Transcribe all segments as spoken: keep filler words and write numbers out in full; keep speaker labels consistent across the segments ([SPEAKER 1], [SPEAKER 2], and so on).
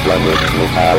[SPEAKER 1] Planète Métal.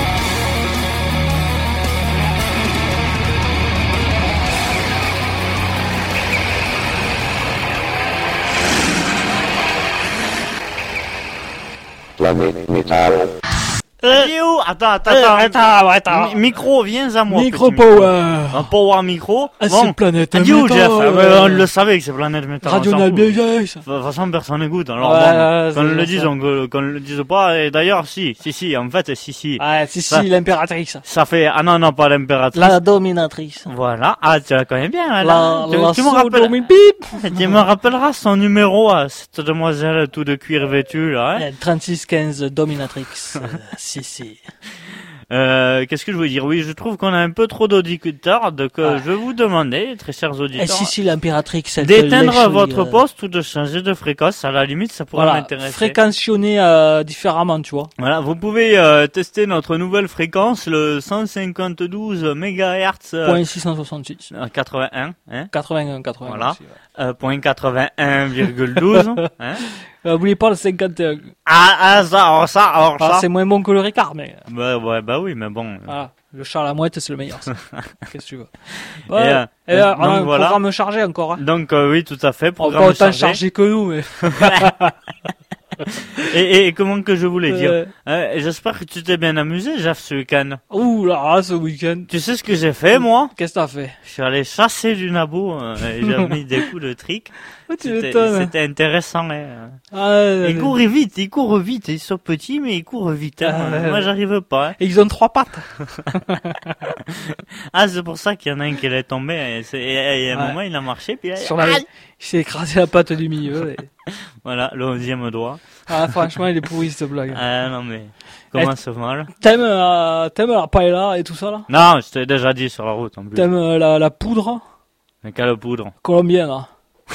[SPEAKER 1] Planète Métal.
[SPEAKER 2] Euh, Yo, attends, attends,
[SPEAKER 3] euh,
[SPEAKER 2] attends.
[SPEAKER 3] attends, attends.
[SPEAKER 2] Mi- micro, viens à moi.
[SPEAKER 3] Micro
[SPEAKER 2] petit
[SPEAKER 3] power.
[SPEAKER 2] Un power micro.
[SPEAKER 3] Ah,
[SPEAKER 2] Bon.
[SPEAKER 3] c'est Planète
[SPEAKER 2] Adieu,
[SPEAKER 3] Métal.
[SPEAKER 2] Jeff. Ah, mais on le savait que c'est Planète Métal.
[SPEAKER 3] Radio
[SPEAKER 2] on s'en fout.
[SPEAKER 3] Nalbégueil, ça.
[SPEAKER 2] De toute façon, personne n'écoute. Alors,
[SPEAKER 3] Ouais,
[SPEAKER 2] bon,
[SPEAKER 3] ouais,
[SPEAKER 2] qu'on
[SPEAKER 3] c'est
[SPEAKER 2] le
[SPEAKER 3] ça.
[SPEAKER 2] dise, on, qu'on le dise pas. Et d'ailleurs, si, si, si, en fait, si, si.
[SPEAKER 3] Ouais, si,
[SPEAKER 2] Ça-
[SPEAKER 3] si, l'impératrice.
[SPEAKER 2] Ça fait, ah non, non, pas l'impératrice.
[SPEAKER 3] La dominatrice.
[SPEAKER 2] Voilà. Ah, tu la connais bien, là.
[SPEAKER 3] La,
[SPEAKER 2] tu,
[SPEAKER 3] la
[SPEAKER 2] tu me rappelles,
[SPEAKER 3] sodomie-pipe.
[SPEAKER 2] tu me rappelleras son numéro à cette demoiselle tout de cuir vêtue, là, hein.
[SPEAKER 3] Euh, trente-six quinze dominatrix. Euh, si, si.
[SPEAKER 2] Euh, qu'est-ce que je voulais dire? Oui, je trouve qu'on a un peu trop d'auditeurs, donc euh,
[SPEAKER 3] Ouais.
[SPEAKER 2] je vais vous demander, très chers
[SPEAKER 3] Eh,
[SPEAKER 2] auditeurs,
[SPEAKER 3] si, si, l'impératrice, elle te
[SPEAKER 2] d'éteindre
[SPEAKER 3] lèche,
[SPEAKER 2] votre
[SPEAKER 3] euh,
[SPEAKER 2] poste ou de changer de fréquence. À la limite, ça pourrait
[SPEAKER 3] Voilà,
[SPEAKER 2] m'intéresser.
[SPEAKER 3] fréquentionner euh, différemment, tu vois.
[SPEAKER 2] Voilà, vous pouvez euh, tester notre nouvelle fréquence, le cent cinquante-douze mégahertz euh,
[SPEAKER 3] Point six cent soixante-six.
[SPEAKER 2] euh, quatre-vingt-un, hein,
[SPEAKER 3] quatre-vingt-un, quatre-vingt-un.
[SPEAKER 2] Voilà.
[SPEAKER 3] aussi, ouais.
[SPEAKER 2] euh, point quatre-vingt-un virgule douze, hein.
[SPEAKER 3] Euh, Oubliez pas le cinquante et un.
[SPEAKER 2] Ah, ah, ça, alors ça, alors
[SPEAKER 3] Ah,
[SPEAKER 2] ça.
[SPEAKER 3] c'est moins bon que le Ricard, mais
[SPEAKER 2] Bah, ouais, bah oui, mais bon.
[SPEAKER 3] voilà. Le Charles à Mouette, c'est le meilleur. ça. Qu'est-ce que tu veux?
[SPEAKER 2] Et,
[SPEAKER 3] Ouais.
[SPEAKER 2] euh,
[SPEAKER 3] Et, euh,
[SPEAKER 2] donc
[SPEAKER 3] on a un
[SPEAKER 2] voilà.
[SPEAKER 3] programme chargé encore. Hein.
[SPEAKER 2] Donc, euh, oui, tout à fait,
[SPEAKER 3] On va
[SPEAKER 2] programme
[SPEAKER 3] pas autant
[SPEAKER 2] chargé.
[SPEAKER 3] chargé que nous, mais.
[SPEAKER 2] Et, et, et comment que je voulais dire?
[SPEAKER 3] Euh,
[SPEAKER 2] Euh, J'espère que tu t'es bien amusé, Jeff, ce week-end.
[SPEAKER 3] Ouh là, ce week-end.
[SPEAKER 2] Tu sais ce que j'ai fait, moi?
[SPEAKER 3] Qu'est-ce que t'as fait?
[SPEAKER 2] Je suis allé chasser du nabo, euh, et j'ai mis des coups de trick.
[SPEAKER 3] Oh, tu
[SPEAKER 2] C'était
[SPEAKER 3] m'étonnes.
[SPEAKER 2] c'était intéressant, hein.
[SPEAKER 3] Ah, euh,
[SPEAKER 2] Ils courent vite, ils courent vite, ils sont petits, mais ils courent vite, hein.
[SPEAKER 3] Ah, ouais,
[SPEAKER 2] Moi,
[SPEAKER 3] ouais.
[SPEAKER 2] j'arrive pas, hein.
[SPEAKER 3] Et ils ont trois pattes.
[SPEAKER 2] Ah, c'est pour ça qu'il y en a un qui est tombé, et, c'est- et- et à un
[SPEAKER 3] Ouais.
[SPEAKER 2] moment, il a marché, puis là,
[SPEAKER 3] Sur la...
[SPEAKER 2] aïe
[SPEAKER 3] Il s'est écrasé la patte du milieu. et-
[SPEAKER 2] voilà, le onzième doigt.
[SPEAKER 3] Ah, franchement, il est pourri, cette blague.
[SPEAKER 2] Ah, non, mais, comment ça mal?
[SPEAKER 3] T'aimes, euh, t'aimes la paella et tout ça, là?
[SPEAKER 2] Non, je t'ai déjà dit sur la route, en plus.
[SPEAKER 3] T'aimes euh, la, la poudre
[SPEAKER 2] Mais quelle poudre.
[SPEAKER 3] colombienne, là?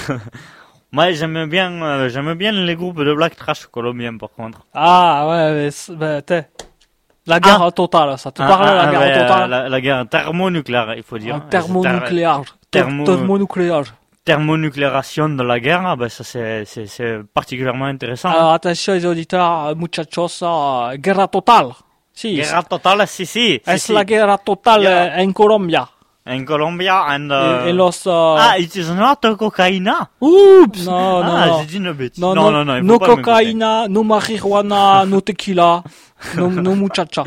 [SPEAKER 2] Moi, j'aime bien, euh, j'aime bien les groupes de black trash colombiens, par contre.
[SPEAKER 3] Ah, ouais, mais, c'est- bah, t'es. La guerre totale, ça te
[SPEAKER 2] Ah,
[SPEAKER 3] parle,
[SPEAKER 2] ah,
[SPEAKER 3] la
[SPEAKER 2] ah,
[SPEAKER 3] guerre
[SPEAKER 2] ouais,
[SPEAKER 3] totale?
[SPEAKER 2] La, la guerre thermonucléaire, il faut dire.
[SPEAKER 3] Un thermonucléaire.
[SPEAKER 2] Thermo-
[SPEAKER 3] Thermonucléaire.
[SPEAKER 2] Thermonuclération de la guerre, ah, ben ça c'est, c'est, c'est particulièrement intéressant.
[SPEAKER 3] Alors, attention, les auditeurs, muchachos, euh, guerra totale. Si.
[SPEAKER 2] Guerra totale, si, si. si,
[SPEAKER 3] Es
[SPEAKER 2] si.
[SPEAKER 3] la guerra totale
[SPEAKER 2] Yeah.
[SPEAKER 3] en Colombia.
[SPEAKER 2] In Colombia, and, uh...
[SPEAKER 3] Et, et los... euh,
[SPEAKER 2] Ah, it is not cocaïna.
[SPEAKER 3] Oups! Non, non,
[SPEAKER 2] ah,
[SPEAKER 3] non.
[SPEAKER 2] j'ai dit une bêtise.
[SPEAKER 3] Non,
[SPEAKER 2] non,
[SPEAKER 3] no,
[SPEAKER 2] non, non, il faut
[SPEAKER 3] no
[SPEAKER 2] pas m'écouter.
[SPEAKER 3] cocaïna, no marijuana, no tequila, no, no muchacha.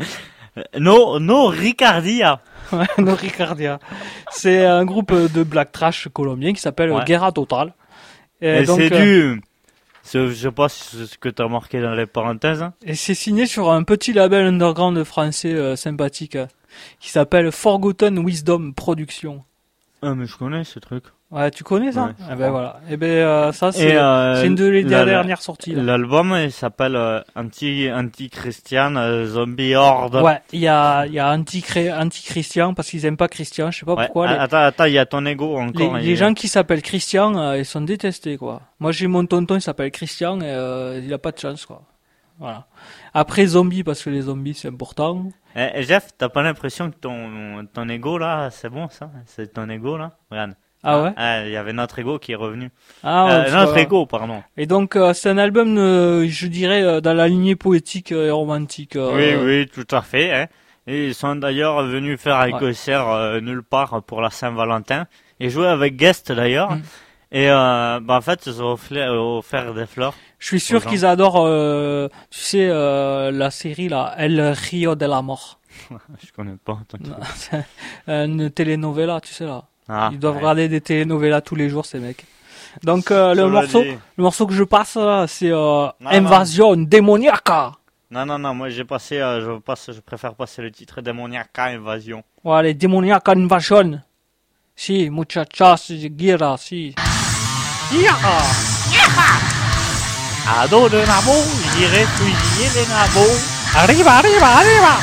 [SPEAKER 2] No, no Ricardia.
[SPEAKER 3] Ouais, no Ricardia. C'est un groupe de black trash colombien qui s'appelle
[SPEAKER 2] Ouais.
[SPEAKER 3] Guerra Total. Et,
[SPEAKER 2] Et
[SPEAKER 3] donc,
[SPEAKER 2] c'est
[SPEAKER 3] euh,
[SPEAKER 2] du... c'est- je sais pas si c'est ce que t'as marqué dans les parenthèses.
[SPEAKER 3] et c'est signé sur un petit label underground français euh, sympathique euh, qui s'appelle Forgotten Wisdom Productions.
[SPEAKER 2] Ah, mais je connais ce truc.
[SPEAKER 3] Ouais, tu connais ça?
[SPEAKER 2] Ouais, je
[SPEAKER 3] Eh ben
[SPEAKER 2] crois.
[SPEAKER 3] voilà. Et ben euh, ça c'est
[SPEAKER 2] Et, euh,
[SPEAKER 3] c'est une de les
[SPEAKER 2] la-
[SPEAKER 3] dernières sorties. Là.
[SPEAKER 2] L'album, il s'appelle euh, Anti, Anti-Christian euh, Zombie Horde.
[SPEAKER 3] Ouais, il y a il y a anti anti-Christian parce qu'ils aiment pas Christian, je sais pas
[SPEAKER 2] Ouais.
[SPEAKER 3] pourquoi.
[SPEAKER 2] Ah,
[SPEAKER 3] les-
[SPEAKER 2] Attends, attends, il y a ton ego
[SPEAKER 3] Les,
[SPEAKER 2] encore.
[SPEAKER 3] les
[SPEAKER 2] il-
[SPEAKER 3] gens qui s'appellent Christian, euh, ils sont détestés, quoi. Moi, j'ai mon tonton, il s'appelle Christian, et euh, il a pas de chance, quoi. Voilà. Après, zombie, parce que les zombies, c'est important.
[SPEAKER 2] Eh, eh, Jeff, t'as pas l'impression que ton, ton ego là, c'est bon ça? C'est ton ego là? Regarde.
[SPEAKER 3] Ah ouais?
[SPEAKER 2] Ah, il y avait notre ego qui est revenu.
[SPEAKER 3] Ah, ouais,
[SPEAKER 2] Euh,
[SPEAKER 3] c'est
[SPEAKER 2] notre
[SPEAKER 3] pas-
[SPEAKER 2] ego, pardon.
[SPEAKER 3] Et donc, euh, c'est un album, euh, je dirais, euh, dans la lignée poétique euh, et romantique. euh,
[SPEAKER 2] Oui, oui, tout à fait. Hein. Et ils sont d'ailleurs venus faire un
[SPEAKER 3] Ouais.
[SPEAKER 2] concert euh, nulle part pour la Saint-Valentin. Et jouer avec Guest d'ailleurs.
[SPEAKER 3] Mm.
[SPEAKER 2] Et euh, bah, en fait, ils ont offert, offert des fleurs.
[SPEAKER 3] Je suis sûr
[SPEAKER 2] aux gens.
[SPEAKER 3] qu'ils adorent, euh, tu sais, euh, la série, là, El Rio de la Mort.
[SPEAKER 2] Je connais pas. tant que-
[SPEAKER 3] Non, c'est une telenovela, tu sais, là.
[SPEAKER 2] Ah,
[SPEAKER 3] Ils doivent
[SPEAKER 2] ouais.
[SPEAKER 3] regarder des telenovelas tous les jours, ces mecs. Donc, euh,
[SPEAKER 2] Je
[SPEAKER 3] le
[SPEAKER 2] le
[SPEAKER 3] morceau,
[SPEAKER 2] dis.
[SPEAKER 3] le morceau que je passe, là, c'est euh,
[SPEAKER 2] non.
[SPEAKER 3] Invasion démoniaque.
[SPEAKER 2] Non, non, non, moi j'ai passé, euh, je passe, je préfère passer le titre Démoniaque Invasion.
[SPEAKER 3] Ouais, les démoniaques invasion. Si, muchachas, guerra, si.
[SPEAKER 2] Ado de nabo, j'irai fusiller les nabos.
[SPEAKER 3] Arriba, arriba, arriba.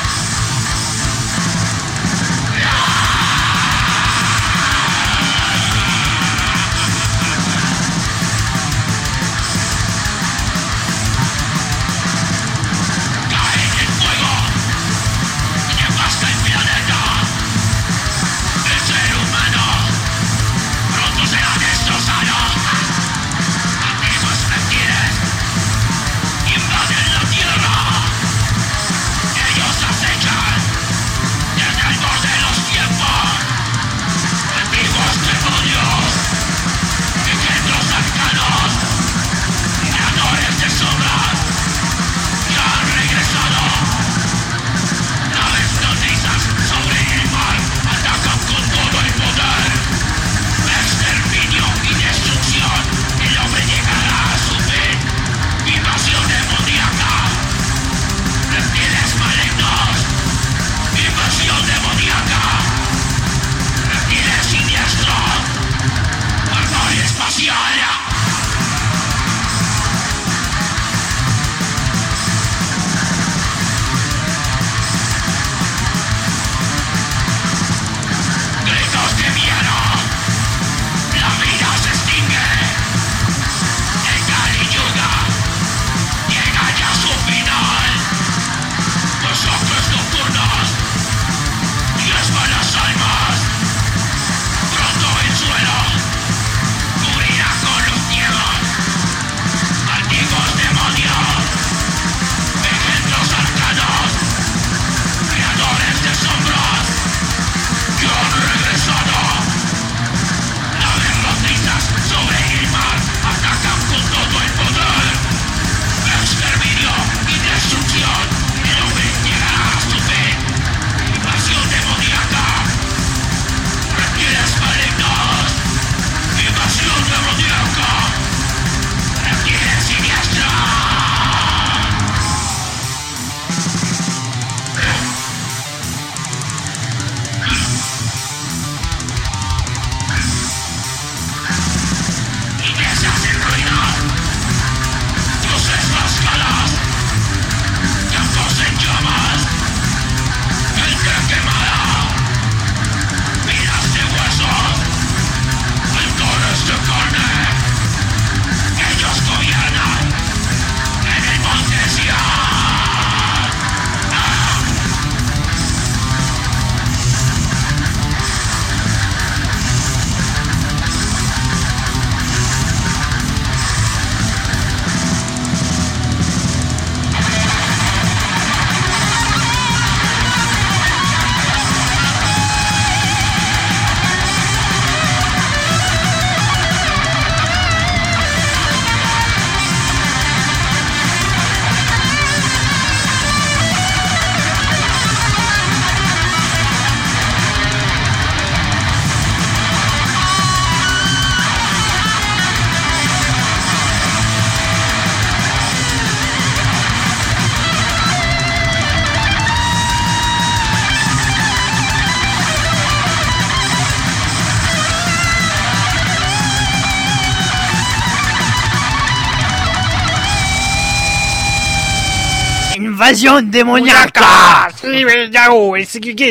[SPEAKER 2] Invasion démoniaque.
[SPEAKER 3] Ouais,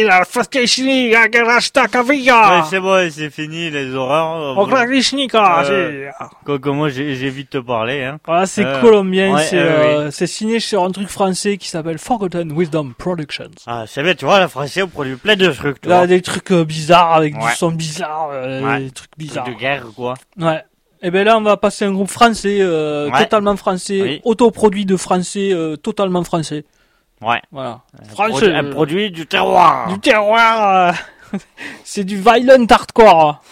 [SPEAKER 2] Ouais, c'est bon, c'est fini les horreurs. Euh, Quoique moi j'ai, j'ai vite te parler. Hein.
[SPEAKER 3] Voilà, c'est
[SPEAKER 2] Euh,
[SPEAKER 3] colombien,
[SPEAKER 2] ouais,
[SPEAKER 3] c'est,
[SPEAKER 2] euh,
[SPEAKER 3] euh, c'est signé sur un truc français qui s'appelle Forgotten Wisdom Productions.
[SPEAKER 2] Ah, c'est bien, tu vois, le français on produit plein de trucs. Tu
[SPEAKER 3] Là,
[SPEAKER 2] vois.
[SPEAKER 3] des trucs euh, bizarres avec
[SPEAKER 2] Ouais.
[SPEAKER 3] du son bizarre, euh,
[SPEAKER 2] Ouais.
[SPEAKER 3] des trucs bizarres.
[SPEAKER 2] De guerre quoi.
[SPEAKER 3] Ouais. Et ben là, on va passer un groupe français, euh,
[SPEAKER 2] Ouais.
[SPEAKER 3] totalement français,
[SPEAKER 2] Oui.
[SPEAKER 3] autoproduit de français, euh, totalement français.
[SPEAKER 2] Ouais.
[SPEAKER 3] Voilà.
[SPEAKER 2] Un
[SPEAKER 3] Français.
[SPEAKER 2] produit- un produit du terroir.
[SPEAKER 3] Du terroir. euh, c'est du violent hardcore.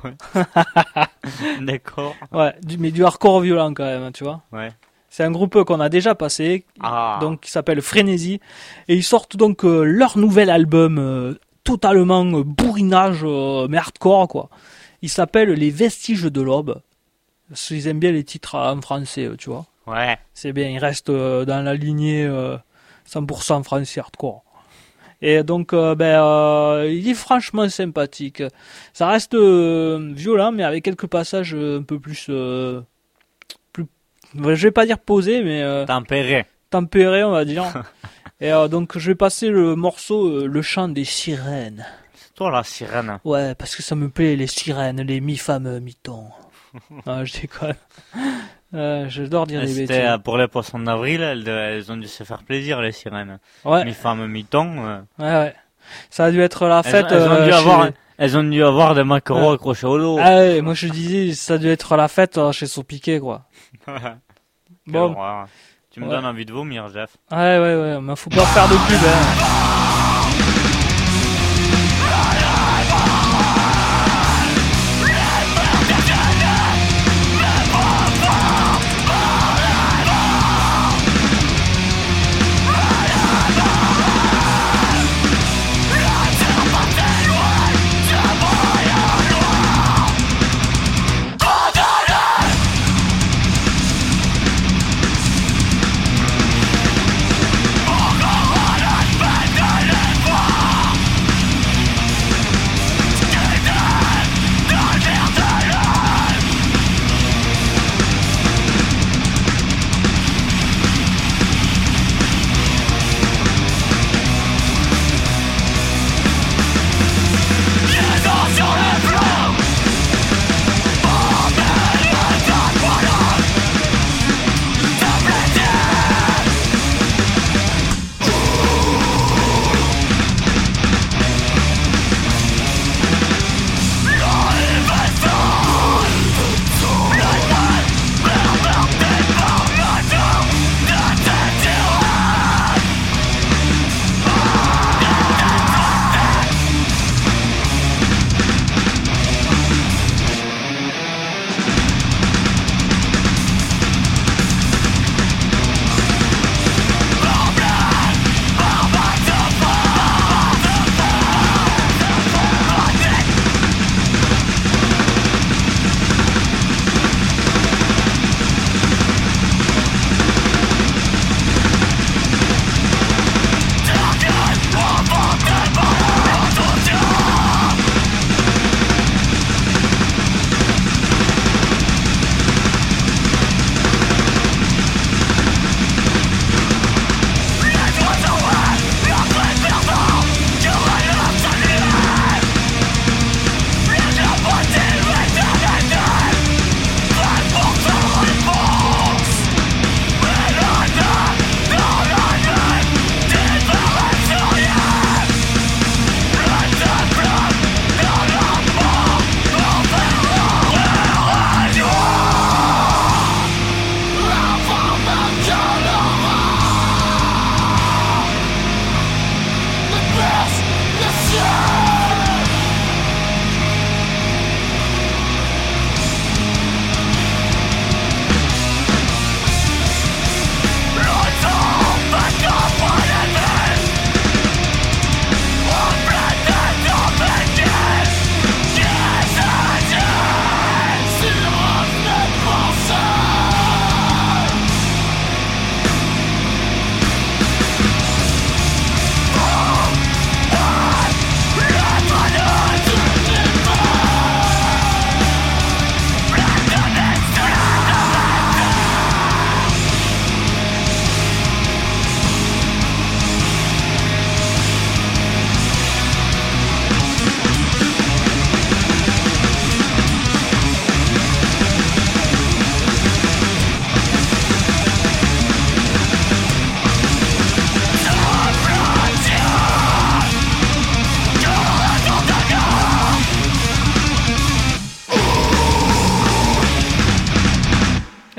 [SPEAKER 2] D'accord.
[SPEAKER 3] Ouais, du, mais du hardcore violent quand même, tu vois.
[SPEAKER 2] Ouais.
[SPEAKER 3] C'est un groupe qu'on a déjà passé,
[SPEAKER 2] Ah.
[SPEAKER 3] donc qui s'appelle Frénésie, et ils sortent donc euh, leur nouvel album euh, totalement euh, bourrinage, euh, mais hardcore quoi. Il s'appelle Les Vestiges de l'Aube. Ils aiment bien les titres en français, euh, tu vois.
[SPEAKER 2] Ouais.
[SPEAKER 3] C'est bien, ils restent euh, dans la lignée euh, cent pour cent français hardcore. Et donc, euh, ben, euh, il est franchement sympathique. Ça reste euh, violent, mais avec quelques passages euh, un peu plus, euh, plus, je vais pas dire posés, mais euh,
[SPEAKER 2] Tempéré.
[SPEAKER 3] tempérés, on va dire. Et euh, donc, je vais passer le morceau, euh, le chant des sirènes.
[SPEAKER 2] C'est toi la sirène.
[SPEAKER 3] Ouais, parce que ça me plaît, les sirènes, les mi-femmes, mi-tons. Ah, je déconne. Euh, J'adore dire des
[SPEAKER 2] C'était
[SPEAKER 3] bêtises.
[SPEAKER 2] euh, pour les poissons d'avril, elles, elles ont dû se faire plaisir les sirènes.
[SPEAKER 3] Ouais,
[SPEAKER 2] Mi-femme, mi-temps. euh,
[SPEAKER 3] ouais, ouais. Ça a dû être la
[SPEAKER 2] Elles,
[SPEAKER 3] fête.
[SPEAKER 2] elles ont
[SPEAKER 3] euh,
[SPEAKER 2] dû
[SPEAKER 3] chez-
[SPEAKER 2] avoir, elles ont dû avoir des maquereaux
[SPEAKER 3] Ouais.
[SPEAKER 2] accrochés au dos.
[SPEAKER 3] Ah ouais, moi je disais, ça a dû être la fête euh, chez Sopiquet, quoi.
[SPEAKER 2] Quelle
[SPEAKER 3] Bon.
[SPEAKER 2] horreur. Tu me
[SPEAKER 3] Ouais.
[SPEAKER 2] donnes envie de vomir, Jeff.
[SPEAKER 3] Ouais, ouais, ouais, mais faut pas faire de pub, hein.
[SPEAKER 4] Forgotten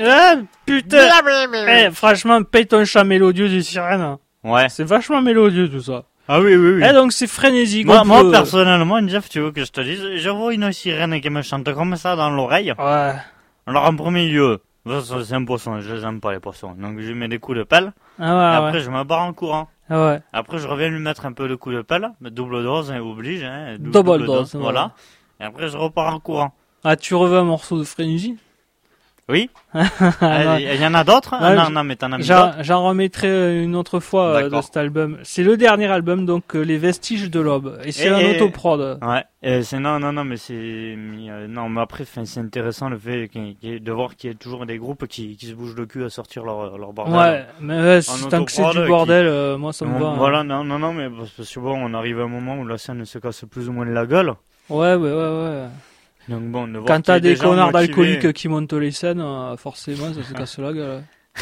[SPEAKER 3] Ah, putain. Eh, franchement, paye ton chant mélodieux du sirène.
[SPEAKER 2] Ouais.
[SPEAKER 3] C'est vachement mélodieux tout ça.
[SPEAKER 2] Ah oui, oui, oui.
[SPEAKER 3] Eh, donc c'est frénésique.
[SPEAKER 2] Moi, moi
[SPEAKER 3] peut...
[SPEAKER 2] personnellement, Jeff, tu veux que je te dise, je vois une sirène qui me chante comme ça dans l'oreille.
[SPEAKER 3] Ouais.
[SPEAKER 2] Alors en premier lieu, c'est un poisson, je les aime pas les poissons. Donc je lui mets des coups de pelle.
[SPEAKER 3] Ah ouais,
[SPEAKER 2] et après
[SPEAKER 3] ouais.
[SPEAKER 2] je me barre en courant.
[SPEAKER 3] Ah ouais.
[SPEAKER 2] Après je reviens lui mettre un peu de coups de pelle, mais double dose, hein, oblige. Hein,
[SPEAKER 3] double,
[SPEAKER 2] double
[SPEAKER 3] dose,
[SPEAKER 2] dose.
[SPEAKER 3] ouais.
[SPEAKER 2] Voilà. Et après je repars en courant.
[SPEAKER 3] Ah, tu reveux un morceau de frénésie?
[SPEAKER 2] Oui. Il y en a d'autres?
[SPEAKER 3] Ouais,
[SPEAKER 2] non, non, mais t'en as mis
[SPEAKER 3] j'en,
[SPEAKER 2] d'autres.
[SPEAKER 3] j'en remettrai une autre fois euh, de cet album. C'est le dernier album, donc euh, Les Vestiges de l'Aube. Et c'est et, un et... autoprod.
[SPEAKER 2] Ouais. Et c'est non, non, non, mais c'est euh, non, mais après, c'est intéressant le fait qu'il y ait, de voir qu'il y a toujours des groupes qui, qui se bougent le cul à sortir leur leur bordel.
[SPEAKER 3] Ouais, mais ouais, tant que c'est du bordel, qui... euh, moi ça me
[SPEAKER 2] on,
[SPEAKER 3] va.
[SPEAKER 2] Voilà,
[SPEAKER 3] hein.
[SPEAKER 2] non, non, non, mais parce que bon, on arrive à un moment où la scène se casse plus ou moins la gueule.
[SPEAKER 3] Ouais, ouais, ouais, ouais.
[SPEAKER 2] Donc bon, de voir
[SPEAKER 3] quand t'as des, des connards
[SPEAKER 2] motivés...
[SPEAKER 3] d'alcooliques qui montent les scènes, euh, forcément ça se casse la gueule.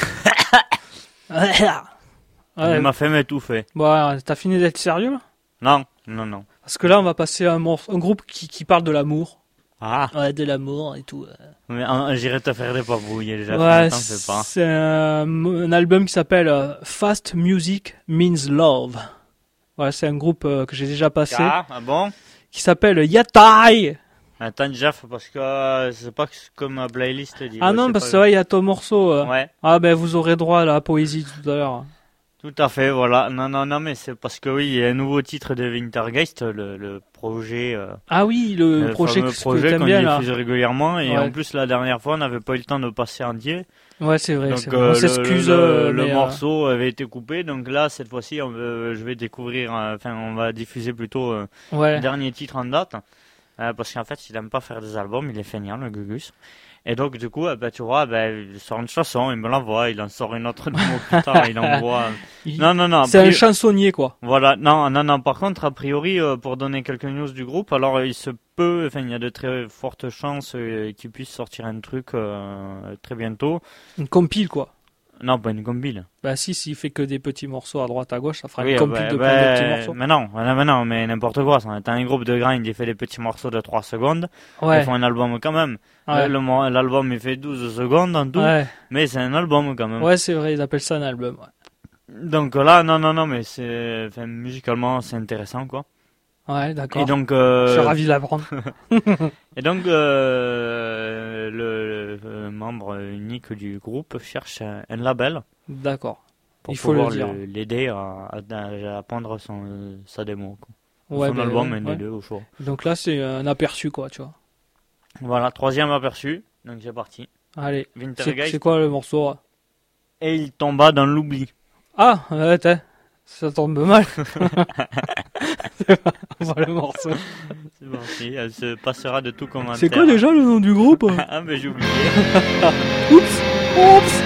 [SPEAKER 2] Ouais. Ma femme est tout fait.
[SPEAKER 3] Bon, t'as fini d'être sérieux là?
[SPEAKER 2] Non, non, non.
[SPEAKER 3] Parce que là, on va passer à un, morceau, un groupe qui, qui parle de l'amour.
[SPEAKER 2] Ah.
[SPEAKER 3] Ouais, de l'amour et tout.
[SPEAKER 2] Mais hein, j'irai te faire des papouilles déjà.
[SPEAKER 3] Ouais, c'est pas. C'est un, un album qui s'appelle uh, Fast Music Means Love. Ouais, c'est un groupe euh, que j'ai déjà passé.
[SPEAKER 2] Ah, ah bon?
[SPEAKER 3] Qui s'appelle Yatai.
[SPEAKER 2] Attends, Jeff, parce que euh, c'est pas comme ma playlist dit.
[SPEAKER 3] Ah
[SPEAKER 2] ouais,
[SPEAKER 3] non, parce que ouais, il y a ton morceau. Euh.
[SPEAKER 2] Ouais.
[SPEAKER 3] Ah ben, vous aurez droit à la poésie tout à l'heure.
[SPEAKER 2] Tout à fait, voilà. Non, non, non, mais c'est parce que oui, il y a un nouveau titre de Wintergeist, le, le projet. Euh,
[SPEAKER 3] ah oui, le, le projet que,
[SPEAKER 2] projet
[SPEAKER 3] que
[SPEAKER 2] qu'on
[SPEAKER 3] bien, là.
[SPEAKER 2] diffuse régulièrement. Et
[SPEAKER 3] ouais.
[SPEAKER 2] en plus, la dernière fois, on n'avait pas eu le temps de passer entier.
[SPEAKER 3] Ouais, c'est vrai.
[SPEAKER 2] Donc,
[SPEAKER 3] c'est vrai. On
[SPEAKER 2] euh,
[SPEAKER 3] s'excuse.
[SPEAKER 2] Le, le,
[SPEAKER 3] euh,
[SPEAKER 2] le
[SPEAKER 3] mais,
[SPEAKER 2] morceau euh... avait été coupé, donc là, cette fois-ci, on, euh, je vais découvrir. Enfin, euh, on va diffuser plutôt euh,
[SPEAKER 3] ouais.
[SPEAKER 2] le dernier titre en date. Euh, parce qu'en fait, il aime pas faire des albums, il est feignant, le Gugus. Et donc, du coup, euh, bah, tu vois, bah, il sort une chanson, il me l'envoie, il en sort une autre de mots plus tard, il envoie.
[SPEAKER 3] Il...
[SPEAKER 2] Non, non, non.
[SPEAKER 3] C'est pri... un chansonnier, quoi.
[SPEAKER 2] Voilà, non, non, non. Par contre, a priori, euh, pour donner quelques news du groupe, alors il se peut, enfin, il y a de très fortes chances euh, qu'il puisse sortir un truc euh, très bientôt.
[SPEAKER 3] Une compile, quoi.
[SPEAKER 2] Non, pas une compile.
[SPEAKER 3] Bah si, s'il fait que des petits morceaux à droite à gauche, ça fera
[SPEAKER 2] oui,
[SPEAKER 3] une compile
[SPEAKER 2] bah,
[SPEAKER 3] de
[SPEAKER 2] bah,
[SPEAKER 3] plein de petits morceaux.
[SPEAKER 2] Mais non, mais non, mais n'importe quoi. T'as un groupe de grind, il fait des petits morceaux de trois secondes.
[SPEAKER 3] Ouais.
[SPEAKER 2] Ils font un album quand même.
[SPEAKER 3] Ouais.
[SPEAKER 2] Le, le, l'album, il fait douze secondes en tout.
[SPEAKER 3] Ouais.
[SPEAKER 2] Mais c'est un album quand même.
[SPEAKER 3] Ouais, c'est vrai, ils appellent ça un album. Ouais.
[SPEAKER 2] Donc là, non, non, non, mais c'est, enfin, musicalement, c'est intéressant, quoi.
[SPEAKER 3] Ouais, d'accord.
[SPEAKER 2] Et donc, euh...
[SPEAKER 3] je suis ravi de l'apprendre.
[SPEAKER 2] Et donc, euh, le, le membre unique du groupe cherche un, un label.
[SPEAKER 3] D'accord.
[SPEAKER 2] Pour
[SPEAKER 3] il faut
[SPEAKER 2] pouvoir
[SPEAKER 3] le dire.
[SPEAKER 2] Le, l'aider à, à, à pondre son, sa démo, quoi.
[SPEAKER 3] Ouais,
[SPEAKER 2] son
[SPEAKER 3] ben,
[SPEAKER 2] album,
[SPEAKER 3] ouais,
[SPEAKER 2] un
[SPEAKER 3] ouais.
[SPEAKER 2] des deux au choix.
[SPEAKER 3] Donc là, c'est un aperçu, quoi, tu vois.
[SPEAKER 2] Voilà, troisième aperçu. Donc c'est parti.
[SPEAKER 3] Allez.
[SPEAKER 2] Wintergeist.
[SPEAKER 3] C'est, c'est quoi le morceau là?
[SPEAKER 2] Et il tomba dans l'oubli.
[SPEAKER 3] Ah, ouais, t'es. Ça tombe mal. On voit le morceau.
[SPEAKER 2] C'est parti, elle se passera de tout commentaire.
[SPEAKER 3] C'est quoi déjà le nom du groupe?
[SPEAKER 2] Ah, mais j'ai oublié.
[SPEAKER 3] Oups, oups.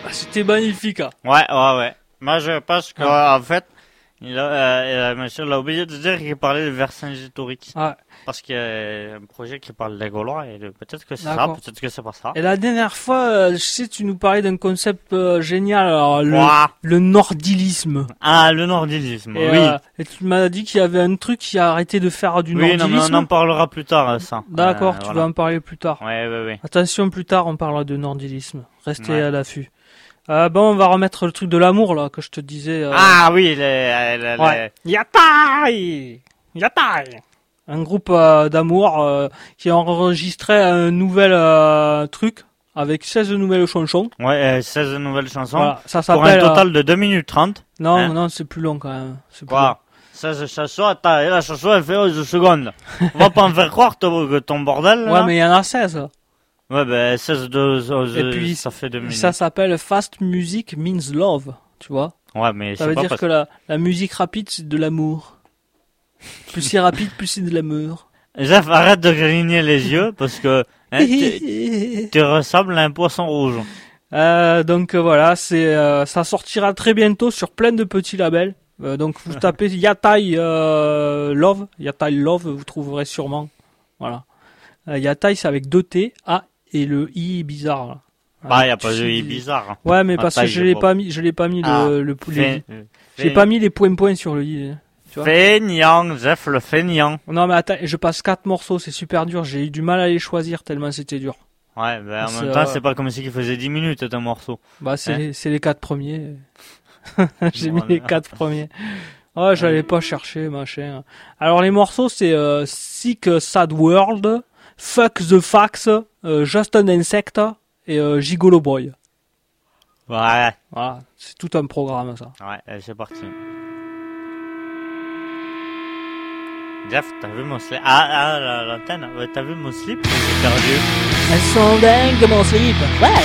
[SPEAKER 3] C'était magnifique. Hein.
[SPEAKER 2] Ouais, ouais, ouais. Moi, je pense qu'en ah. fait, il a, euh, monsieur l'a oublié de dire qu'il parlait de Vercingétorix.
[SPEAKER 3] Ouais.
[SPEAKER 2] Parce qu'il y a un projet qui parle des Gaulois et de, peut-être que c'est
[SPEAKER 3] D'accord.
[SPEAKER 2] ça, peut-être que c'est pas ça.
[SPEAKER 3] Et la dernière fois, euh, je sais, tu nous parlais d'un concept euh, génial, alors, le,
[SPEAKER 2] Ouah.
[SPEAKER 3] le nordilisme.
[SPEAKER 2] Ah, le nordilisme,
[SPEAKER 3] Et,
[SPEAKER 2] oui.
[SPEAKER 3] euh, et tu m'as dit qu'il y avait un truc qui a arrêté de faire du
[SPEAKER 2] oui,
[SPEAKER 3] nordilisme.
[SPEAKER 2] Oui, non, mais on en parlera plus tard, ça.
[SPEAKER 3] D'accord,
[SPEAKER 2] euh,
[SPEAKER 3] tu
[SPEAKER 2] voilà.
[SPEAKER 3] vas en parler plus tard.
[SPEAKER 2] Ouais, ouais, ouais.
[SPEAKER 3] Attention, plus tard, on parlera de nordilisme. Restez
[SPEAKER 2] Ouais.
[SPEAKER 3] à l'affût. Euh, bon, on va remettre le truc de l'amour, là, que je te disais. Euh...
[SPEAKER 2] Ah oui, les, les, les...
[SPEAKER 3] Ouais. Yatai! Yatai! Un groupe euh, d'amour euh, qui a enregistré un nouvel euh, truc avec seize nouvelles chansons.
[SPEAKER 2] Ouais, euh, seize nouvelles chansons.
[SPEAKER 3] Voilà, ça
[SPEAKER 2] pour un
[SPEAKER 3] s'appelle.
[SPEAKER 2] total
[SPEAKER 3] euh...
[SPEAKER 2] de deux minutes trente.
[SPEAKER 3] Non,
[SPEAKER 2] hein.
[SPEAKER 3] non, c'est plus long quand même. C'est plus long.
[SPEAKER 2] Quoi? seize chansons, attends, et la chanson elle fait onze secondes. On va pas me faire croire ton, ton bordel.
[SPEAKER 3] Ouais,
[SPEAKER 2] là.
[SPEAKER 3] mais il y en a seize.
[SPEAKER 2] Ouais, ben seize de onze,
[SPEAKER 3] Et puis,
[SPEAKER 2] ça fait deux minutes.
[SPEAKER 3] Ça s'appelle Fast Music Means Love, tu vois.
[SPEAKER 2] Ouais, mais
[SPEAKER 3] Ça
[SPEAKER 2] c'est
[SPEAKER 3] veut
[SPEAKER 2] pas
[SPEAKER 3] dire
[SPEAKER 2] parce...
[SPEAKER 3] que la, la musique rapide, c'est de l'amour. Plus c'est rapide, plus c'est de l'amour.
[SPEAKER 2] Jeff, arrête de grigner les yeux parce que hein, tu, tu ressembles à un poisson rouge.
[SPEAKER 3] Euh, donc euh, voilà, c'est euh, ça sortira très bientôt sur plein de petits labels. Euh, donc vous tapez Yatai euh, Love, Yatai Love, vous trouverez sûrement. Voilà. Euh, Yatai, c'est avec deux T, A et le I bizarre. Là.
[SPEAKER 2] Bah, y a
[SPEAKER 3] tu
[SPEAKER 2] pas de
[SPEAKER 3] sais,
[SPEAKER 2] I bizarre.
[SPEAKER 3] Ouais, mais parce que
[SPEAKER 2] Yatai,
[SPEAKER 3] je l'ai pas mis, je l'ai pas mis
[SPEAKER 2] Ah,
[SPEAKER 3] le, le,
[SPEAKER 2] Fé...
[SPEAKER 3] les- j'ai pas mis les points points sur le I. Tu vois.
[SPEAKER 2] Feignant, Jeff le feignant.
[SPEAKER 3] Non mais attends, je passe quatre morceaux, c'est super dur. J'ai eu du mal à les choisir tellement c'était dur.
[SPEAKER 2] Ouais, ben en
[SPEAKER 3] C'est,
[SPEAKER 2] même temps,
[SPEAKER 3] euh,
[SPEAKER 2] c'est pas comme si il faisait dix minutes un morceau.
[SPEAKER 3] Bah c'est
[SPEAKER 2] Hein
[SPEAKER 3] les, c'est les quatre premiers. J'ai mis
[SPEAKER 2] Voilà.
[SPEAKER 3] les quatre premiers. Oh, j'allais pas chercher machin. Alors les morceaux c'est euh, Sick Sad World, Fuck the Fax, euh, Just an Insect et euh, Gigolo Boy.
[SPEAKER 2] Ouais,
[SPEAKER 3] Voilà, c'est tout un programme ça.
[SPEAKER 2] ouais, allez, c'est parti. Jeff, t'as vu mon slip? Ah, ah, la- l'antenne, ouais, t'as vu mon slip? J'ai perdu.
[SPEAKER 3] Elles sont dingues mon slip. Ouais.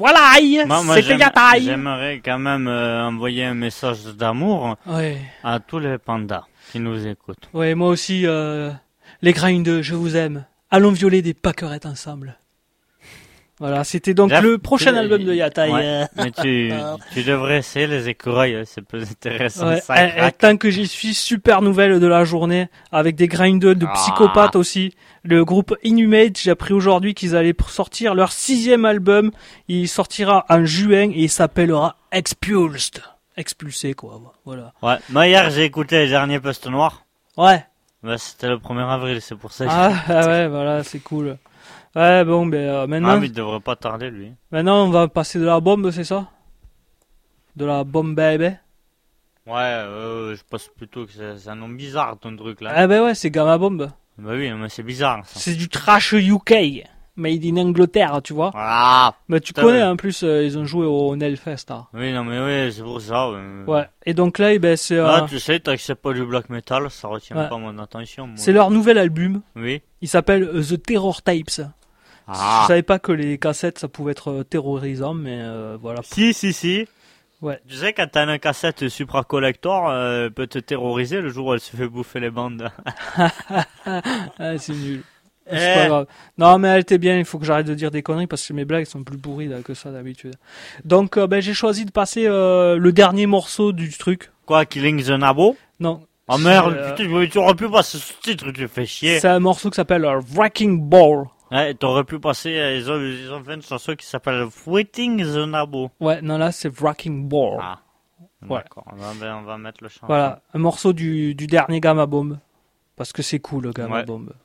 [SPEAKER 3] voilà,
[SPEAKER 2] Moi, moi
[SPEAKER 3] c'était
[SPEAKER 2] j'aime-
[SPEAKER 3] Yatai.
[SPEAKER 2] j'aimerais quand même euh, envoyer un message d'amour
[SPEAKER 3] Ouais,
[SPEAKER 2] à tous les pandas qui nous écoutent.
[SPEAKER 3] ouais, moi aussi, euh, les grindeux, je vous aime. Allons violer des pâquerettes ensemble. Voilà, c'était donc
[SPEAKER 2] Jeff,
[SPEAKER 3] le prochain
[SPEAKER 2] tu-
[SPEAKER 3] album de Yatai.
[SPEAKER 2] Ouais,
[SPEAKER 3] Euh,
[SPEAKER 2] mais tu, tu devrais essayer les écureuils, hein, c'est plus intéressant.
[SPEAKER 3] Ouais,
[SPEAKER 2] ça
[SPEAKER 3] et- et
[SPEAKER 2] craque.
[SPEAKER 3] tant que j'y suis, super nouvelle de la journée, avec des grindeux de
[SPEAKER 2] Ah.
[SPEAKER 3] psychopathes aussi. Le groupe Inhumate, j'ai appris aujourd'hui qu'ils allaient pour sortir leur sixième album. Il sortira en juin et il s'appellera Expulsed. Expulsé, quoi. Voilà.
[SPEAKER 2] Ouais, moi hier j'ai écouté les derniers postes noirs.
[SPEAKER 3] Ouais.
[SPEAKER 2] Bah, c'était le premier avril, c'est pour ça que
[SPEAKER 3] Ah, ah ouais, voilà, c'est cool. Ouais, bon, ben, euh,
[SPEAKER 2] Ah,
[SPEAKER 3] maintenant,
[SPEAKER 2] mais il devrait pas tarder lui.
[SPEAKER 3] maintenant, on va passer de la bombe, c'est ça? De la bombe, baby.
[SPEAKER 2] Ouais, euh, je pense plutôt que c'est c'est un nom bizarre ton truc là.
[SPEAKER 3] Ah, ben ouais, c'est Gamma Bomb.
[SPEAKER 2] Bah oui, mais c'est bizarre ça.
[SPEAKER 3] C'est du trash U K. Made in Angleterre, tu vois.
[SPEAKER 2] Ah
[SPEAKER 3] Mais tu
[SPEAKER 2] Putain,
[SPEAKER 3] connais,
[SPEAKER 2] ouais.
[SPEAKER 3] en plus, euh, ils ont joué au Nellfest, hein.
[SPEAKER 2] Oui, non mais oui, c'est pour ça. Ouais.
[SPEAKER 3] Ouais. Et donc là, eh ben, c'est, euh,
[SPEAKER 2] Ah, tu sais, t'acceptes pas du black metal, ça retient
[SPEAKER 3] Ouais.
[SPEAKER 2] pas mon attention. Moi.
[SPEAKER 3] c'est leur nouvel album.
[SPEAKER 2] Oui.
[SPEAKER 3] Il s'appelle euh, The Terror Tapes. Je
[SPEAKER 2] Ah.
[SPEAKER 3] savais pas que les cassettes, ça pouvait être euh, terrorisant, mais euh, voilà.
[SPEAKER 2] Si, si, si.
[SPEAKER 3] Ouais.
[SPEAKER 2] Tu sais, quand t'as une cassette Supra Collector, euh, elle peut te terroriser le jour où elle se fait bouffer les bandes.
[SPEAKER 3] Ah, c'est nul.
[SPEAKER 2] Eh.
[SPEAKER 3] C'est pas grave. Non, mais elle était bien, il faut que j'arrête de dire des conneries parce que mes blagues sont plus pourries là, que ça d'habitude. Donc, euh, ben, j'ai choisi de passer euh, le dernier morceau du truc.
[SPEAKER 2] Quoi, Killing the Nabo?
[SPEAKER 3] Non.
[SPEAKER 2] Oh merde,
[SPEAKER 3] Euh,
[SPEAKER 2] putain, mais tu aurais pu passer ce titre, tu fais chier.
[SPEAKER 3] C'est un morceau qui s'appelle euh, Wrecking Ball.
[SPEAKER 2] Ouais, t'aurais pu passer, euh, ils ont, ils ont fait une chanson qui s'appelle Waiting the Nabo.
[SPEAKER 3] Ouais, non, là, c'est Wrecking Ball.
[SPEAKER 2] Ah.
[SPEAKER 3] Ouais.
[SPEAKER 2] D'accord, on va, ben, on va mettre le chant.
[SPEAKER 3] Voilà, un morceau du, du dernier Gamma Bomb. Parce que c'est cool, le Gamma
[SPEAKER 2] Ouais.
[SPEAKER 3] Bomb.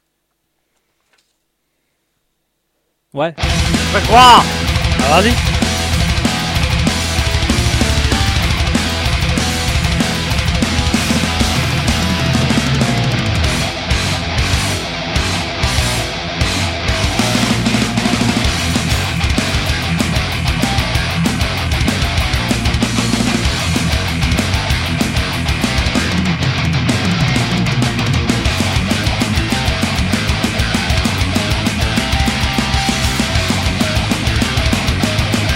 [SPEAKER 3] Ouais.
[SPEAKER 2] Fais quoi?
[SPEAKER 3] Ah, vas-y.
[SPEAKER 4] Wrecking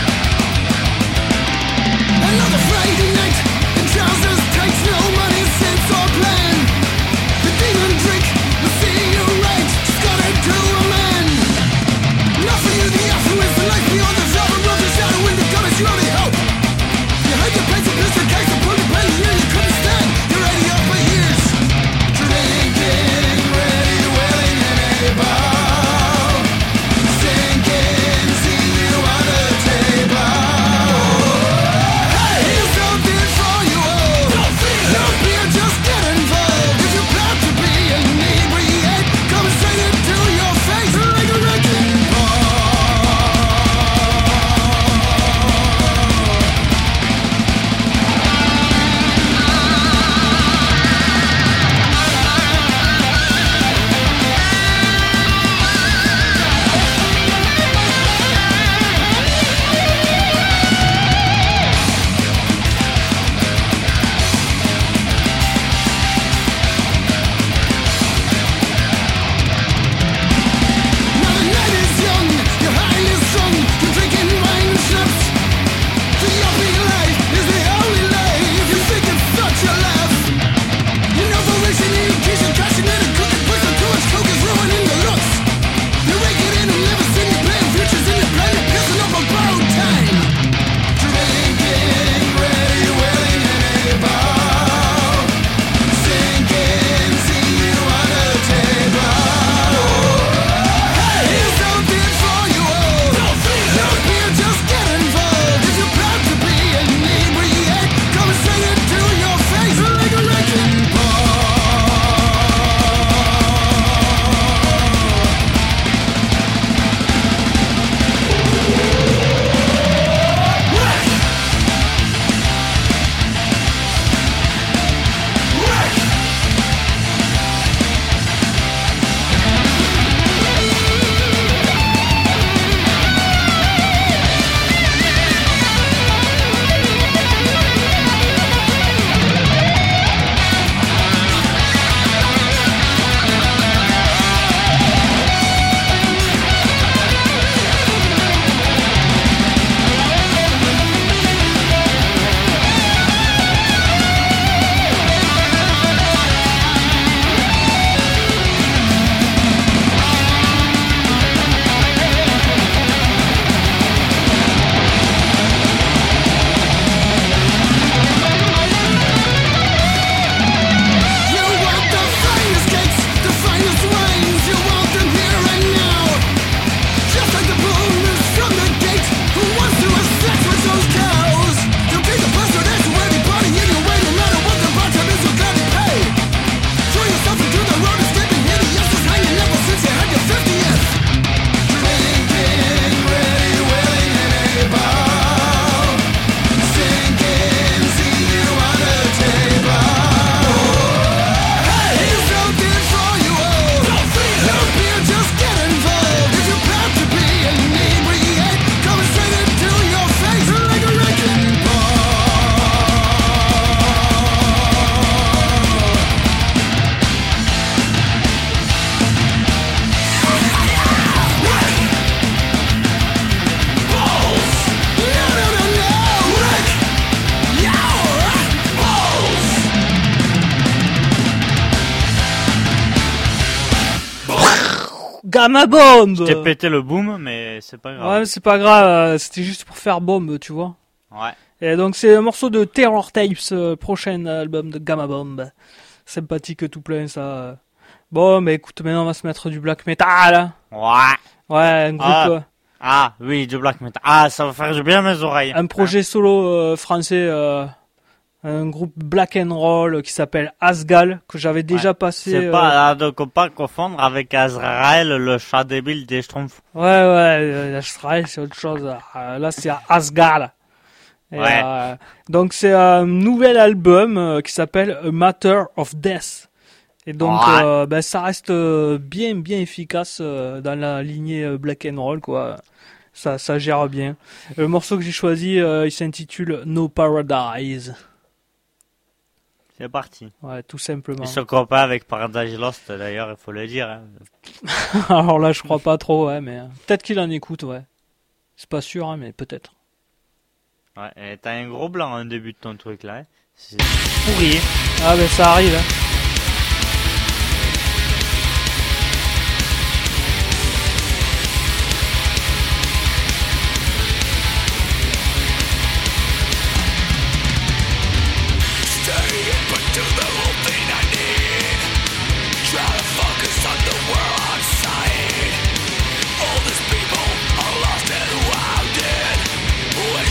[SPEAKER 3] Gamma Bomb.
[SPEAKER 2] Je t'ai pété le boom, mais c'est pas grave.
[SPEAKER 3] Ouais, mais c'est pas grave, euh, c'était juste pour faire bombe, tu vois.
[SPEAKER 2] Ouais.
[SPEAKER 3] Et donc c'est un morceau de Terror Tapes, euh, prochain album de Gamma Bomb. Sympathique tout plein ça. Bon, mais écoute, maintenant on va se mettre du black metal.
[SPEAKER 2] Ouais.
[SPEAKER 3] Ouais, un groupe,
[SPEAKER 2] Ah.
[SPEAKER 3] euh,
[SPEAKER 2] Ah, oui, du black metal. Ah, ça va faire du bien à mes oreilles.
[SPEAKER 3] un projet solo euh, français, euh, un groupe black and roll qui s'appelle Asgal, que j'avais déjà
[SPEAKER 2] Ouais.
[SPEAKER 3] passé.
[SPEAKER 2] C'est
[SPEAKER 3] euh,
[SPEAKER 2] pas à ne pas confondre avec Azrael, le chat débile des Schtroumpfs.
[SPEAKER 3] Ouais, ouais, euh, Astral, c'est autre chose. Euh, là, c'est Asgal. Et,
[SPEAKER 2] Ouais.
[SPEAKER 3] euh, donc, c'est un nouvel album euh, qui s'appelle A Matter of Death. Et donc,
[SPEAKER 2] Ouais.
[SPEAKER 3] euh, ben, ça reste euh, bien, bien efficace euh, dans la lignée euh, black and roll, quoi. Ça, ça gère bien. Le morceau que j'ai choisi, euh, il s'intitule No Paradise.
[SPEAKER 2] C'est parti.
[SPEAKER 3] Ouais, tout simplement.
[SPEAKER 2] Ils sont copains avec Paradise Lost, d'ailleurs, il faut le dire. Hein.
[SPEAKER 3] Alors là, je crois pas trop, ouais, mais euh, peut-être qu'il en écoute, ouais. C'est pas sûr, hein, mais peut-être.
[SPEAKER 2] Ouais, et t'as un gros blanc au début de ton truc, là. Hein. C'est pourri.
[SPEAKER 3] Ah, ben ça arrive, hein.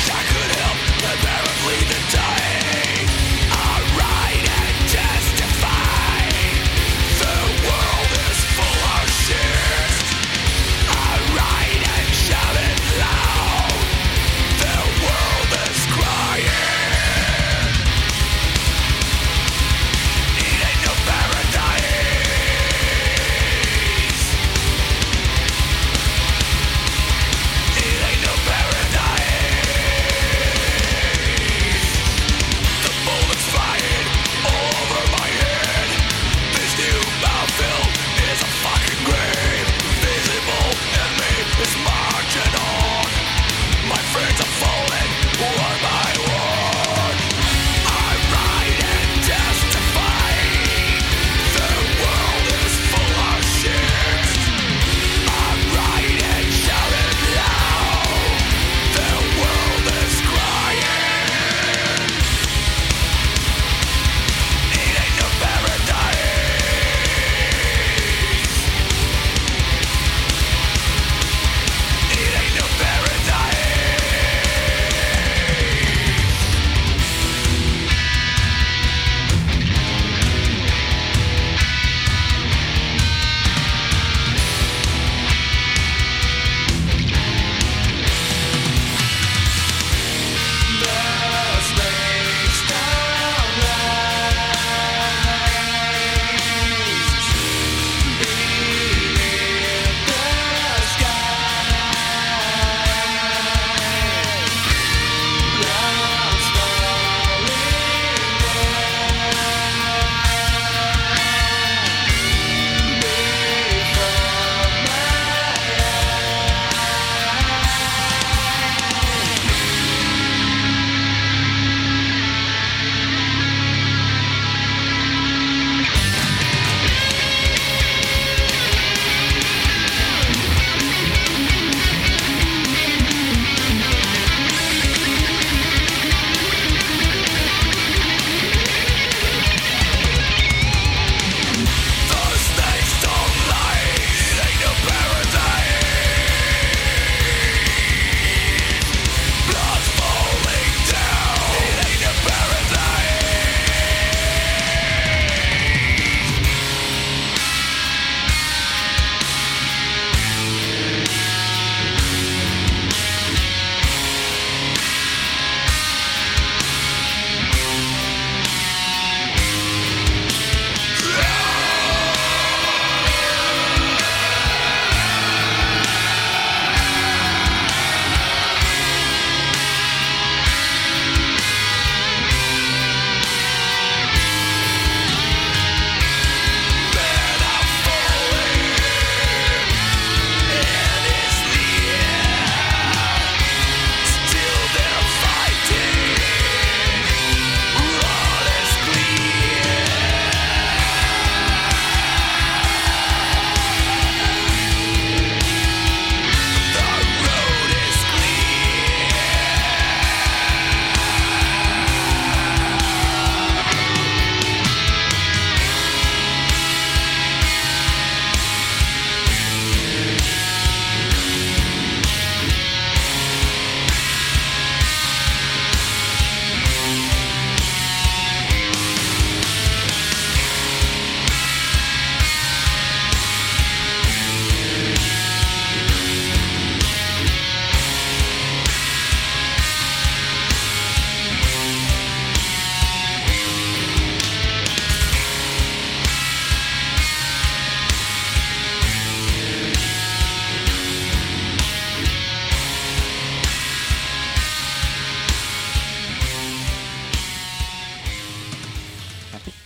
[SPEAKER 4] Wish I could help, but barely the dying. I write and testify.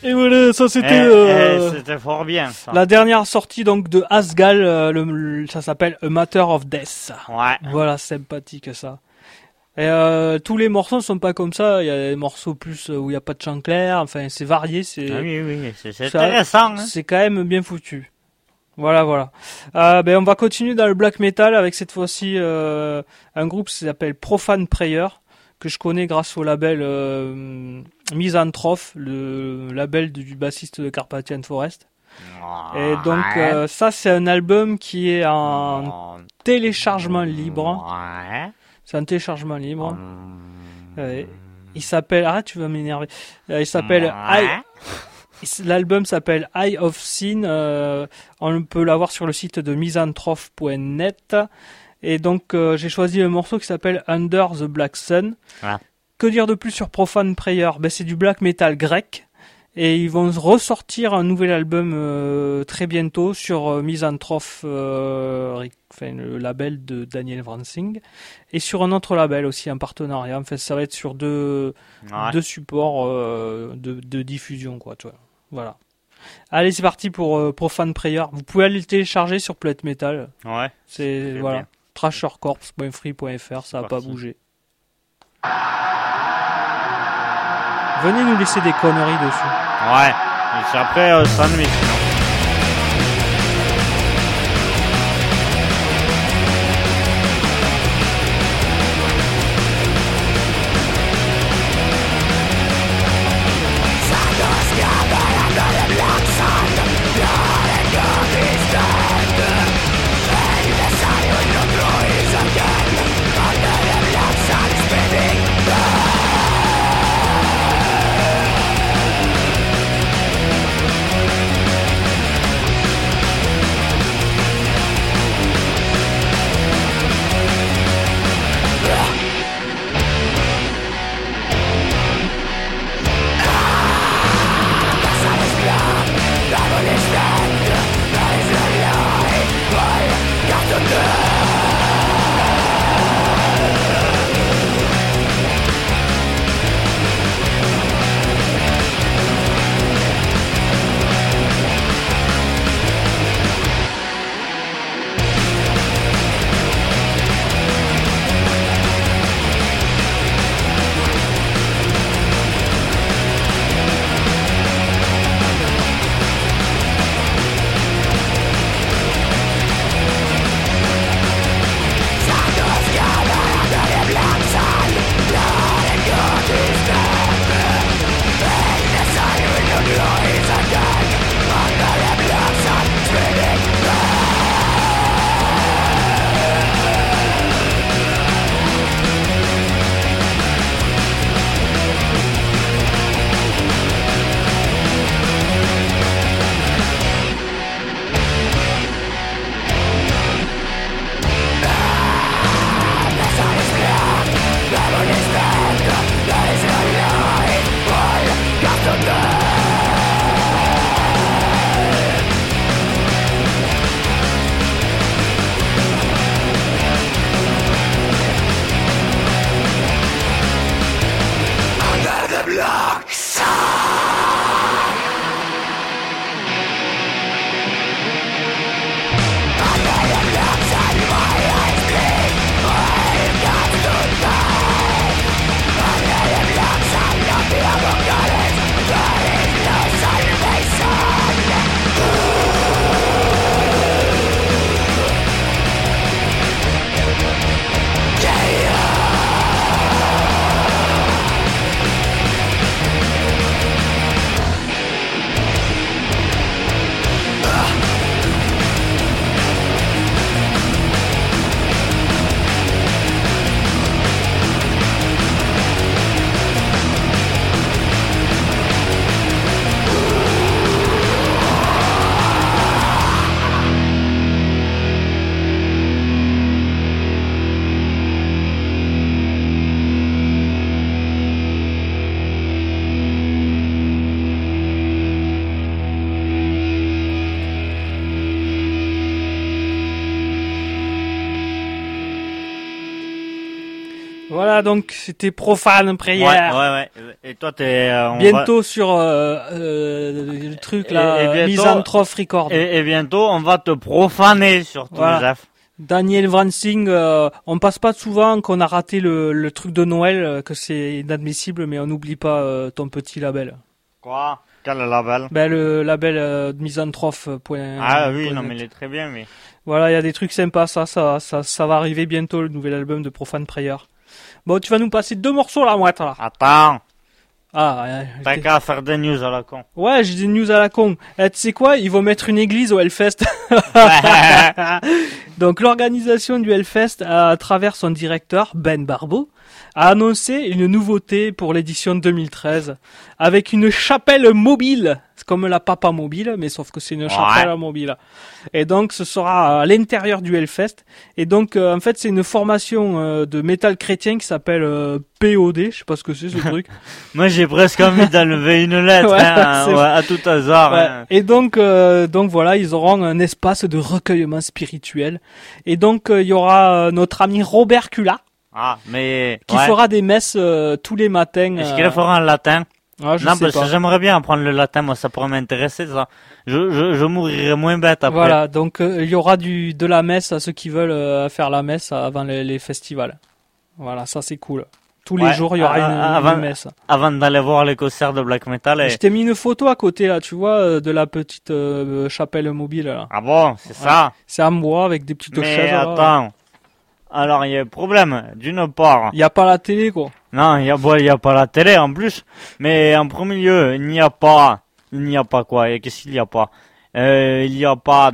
[SPEAKER 3] Et voilà, ça c'était
[SPEAKER 2] Eh,
[SPEAKER 3] euh,
[SPEAKER 2] eh, c'était fort bien, ça.
[SPEAKER 3] la dernière sortie donc de Asgal, euh, le, le- ça s'appelle A Matter of Death.
[SPEAKER 2] Ouais.
[SPEAKER 3] Voilà, sympathique ça. Et euh, tous les morceaux sont pas comme ça, il y a des morceaux plus euh, où il y a pas de chant clair, enfin c'est varié, c'est
[SPEAKER 2] Ah oui, oui, c'est c'est
[SPEAKER 3] ça-
[SPEAKER 2] intéressant. Hein.
[SPEAKER 3] c'est quand même bien foutu. Voilà, voilà. Euh, ben on va continuer dans le black metal avec cette fois-ci euh, un groupe qui s'appelle Profane Prayer, que je connais grâce au label euh, Misanthrope, le label du, du bassiste de Carpathian Forest. Et donc
[SPEAKER 2] Ouais.
[SPEAKER 3] euh, ça c'est un album qui est en téléchargement libre.
[SPEAKER 2] Ouais.
[SPEAKER 3] C'est un téléchargement libre.
[SPEAKER 2] Mmh.
[SPEAKER 3] Ouais. Il s'appelle, arrête, tu vas m'énerver. Euh, il s'appelle
[SPEAKER 2] Ouais.
[SPEAKER 3] Eye- L'album s'appelle Eye of Sin. Euh, on peut l'avoir sur le site de misanthrope point net. Et donc, euh, j'ai choisi un morceau qui s'appelle Under the Black Sun.
[SPEAKER 2] Ah.
[SPEAKER 3] Que dire de plus sur Profane Prayer? Ben, c'est du black metal grec. Et ils vont ressortir un nouvel album euh, très bientôt sur euh, Misanthrope, euh, enfin, le label de Daniel Vransing. Et sur un autre label aussi, un partenariat. Enfin, ça va être sur deux,
[SPEAKER 2] Ouais.
[SPEAKER 3] deux supports euh, de, de diffusion, quoi, tu vois. Voilà. Allez, c'est parti pour euh, Profane Prayer. Vous pouvez aller le télécharger sur Plate Metal.
[SPEAKER 2] Ouais.
[SPEAKER 3] C'est,
[SPEAKER 2] C'est
[SPEAKER 3] voilà.
[SPEAKER 2] bien.
[SPEAKER 3] trashercorps point free point f r, ça va pas
[SPEAKER 2] Parti.
[SPEAKER 3] bouger. Venez nous laisser des conneries dessus.
[SPEAKER 2] Ouais. Et puis après, euh, sandwich.
[SPEAKER 4] Under
[SPEAKER 3] Voilà, donc c'était Profane
[SPEAKER 2] Ouais,
[SPEAKER 3] Prière.
[SPEAKER 2] ouais, ouais. Et toi, t'es... euh, on
[SPEAKER 3] Bientôt sur euh, euh, le truc là,
[SPEAKER 2] Et- et bientôt-
[SPEAKER 3] Misanthrope Record.
[SPEAKER 2] va... Et, et bientôt, on va te profaner, surtout,
[SPEAKER 3] Voilà.
[SPEAKER 2] Jeff.
[SPEAKER 3] Daniel Vransing, euh, on passe pas souvent qu'on a raté le, le truc de Noël, euh, que c'est inadmissible, mais on n'oublie pas euh, ton petit label.
[SPEAKER 2] Quoi? Quel label?
[SPEAKER 3] Ben le label euh, misanthrope. point-
[SPEAKER 2] Ah oui,
[SPEAKER 3] point
[SPEAKER 2] non,
[SPEAKER 3] net.
[SPEAKER 2] mais il est très bien, mais...
[SPEAKER 3] Voilà, il y a des trucs sympas, ça, ça, ça, ça va arriver bientôt, le nouvel album de Profane Prayer. Bon, tu vas nous passer deux morceaux là, moi, là.
[SPEAKER 2] Attends,
[SPEAKER 3] Ah, ouais,
[SPEAKER 2] t'as
[SPEAKER 3] t'es-
[SPEAKER 2] qu'à faire des news à la con.
[SPEAKER 3] ouais, j'ai des news à la con. Eh, tu sais quoi, ils vont mettre une église au Hellfest. Donc l'organisation du Hellfest, à travers son directeur, Ben Barbeau, a annoncé une nouveauté pour l'édition deux mille treize, avec une chapelle mobile. C'est comme la papa mobile, mais sauf que c'est une chapelle mobile. Et donc ce sera à l'intérieur du Hellfest. Et donc euh, en fait c'est une formation euh, de métal chrétien qui s'appelle euh, P O D, je sais pas ce que c'est ce truc.
[SPEAKER 2] Moi, j'ai presque envie d'enlever une lettre,
[SPEAKER 3] Ouais,
[SPEAKER 2] hein,
[SPEAKER 3] c'est
[SPEAKER 2] ouais, à tout hasard.
[SPEAKER 3] Ouais.
[SPEAKER 2] hein.
[SPEAKER 3] Et donc, euh, donc voilà, ils auront un espace de recueillement spirituel. Et donc, euh, il y aura euh, notre ami Robert Cula
[SPEAKER 2] Ah, mais...
[SPEAKER 3] qui
[SPEAKER 2] ouais.
[SPEAKER 3] fera des messes euh, tous les matins.
[SPEAKER 2] Est-ce
[SPEAKER 3] euh,
[SPEAKER 2] qu'il le fera en latin?
[SPEAKER 3] ah, je
[SPEAKER 2] Non,
[SPEAKER 3] sais
[SPEAKER 2] parce que
[SPEAKER 3] pas.
[SPEAKER 2] j'aimerais bien apprendre le latin, moi, ça pourrait m'intéresser, ça. Je, je, je mourirais moins bête après.
[SPEAKER 3] Voilà, donc euh, il y aura du de la messe à ceux qui veulent euh, faire la messe avant les, les festivals. Voilà, ça c'est cool. Tous les
[SPEAKER 2] Ouais,
[SPEAKER 3] jours, il y aura
[SPEAKER 2] ah,
[SPEAKER 3] une,
[SPEAKER 2] ah,
[SPEAKER 3] une
[SPEAKER 2] avant-
[SPEAKER 3] messe.
[SPEAKER 2] Avant d'aller voir les concerts de black metal. Et...
[SPEAKER 3] Je t'ai mis une photo à côté là, tu vois, euh, de la petite euh, chapelle mobile là.
[SPEAKER 2] Ah bon, c'est ça?
[SPEAKER 3] C'est en bois avec des petites
[SPEAKER 2] Mais
[SPEAKER 3] chaises. là.
[SPEAKER 2] attends. Alors, il y a un problème. D'une part,
[SPEAKER 3] Il y a pas la télé quoi.
[SPEAKER 2] non, il y a, bon, il y a pas la télé en plus. Mais en premier lieu, il n'y a pas, il n'y a pas quoi? Et qu'est-ce qu'il n'y a pas? Euh, il n'y a pas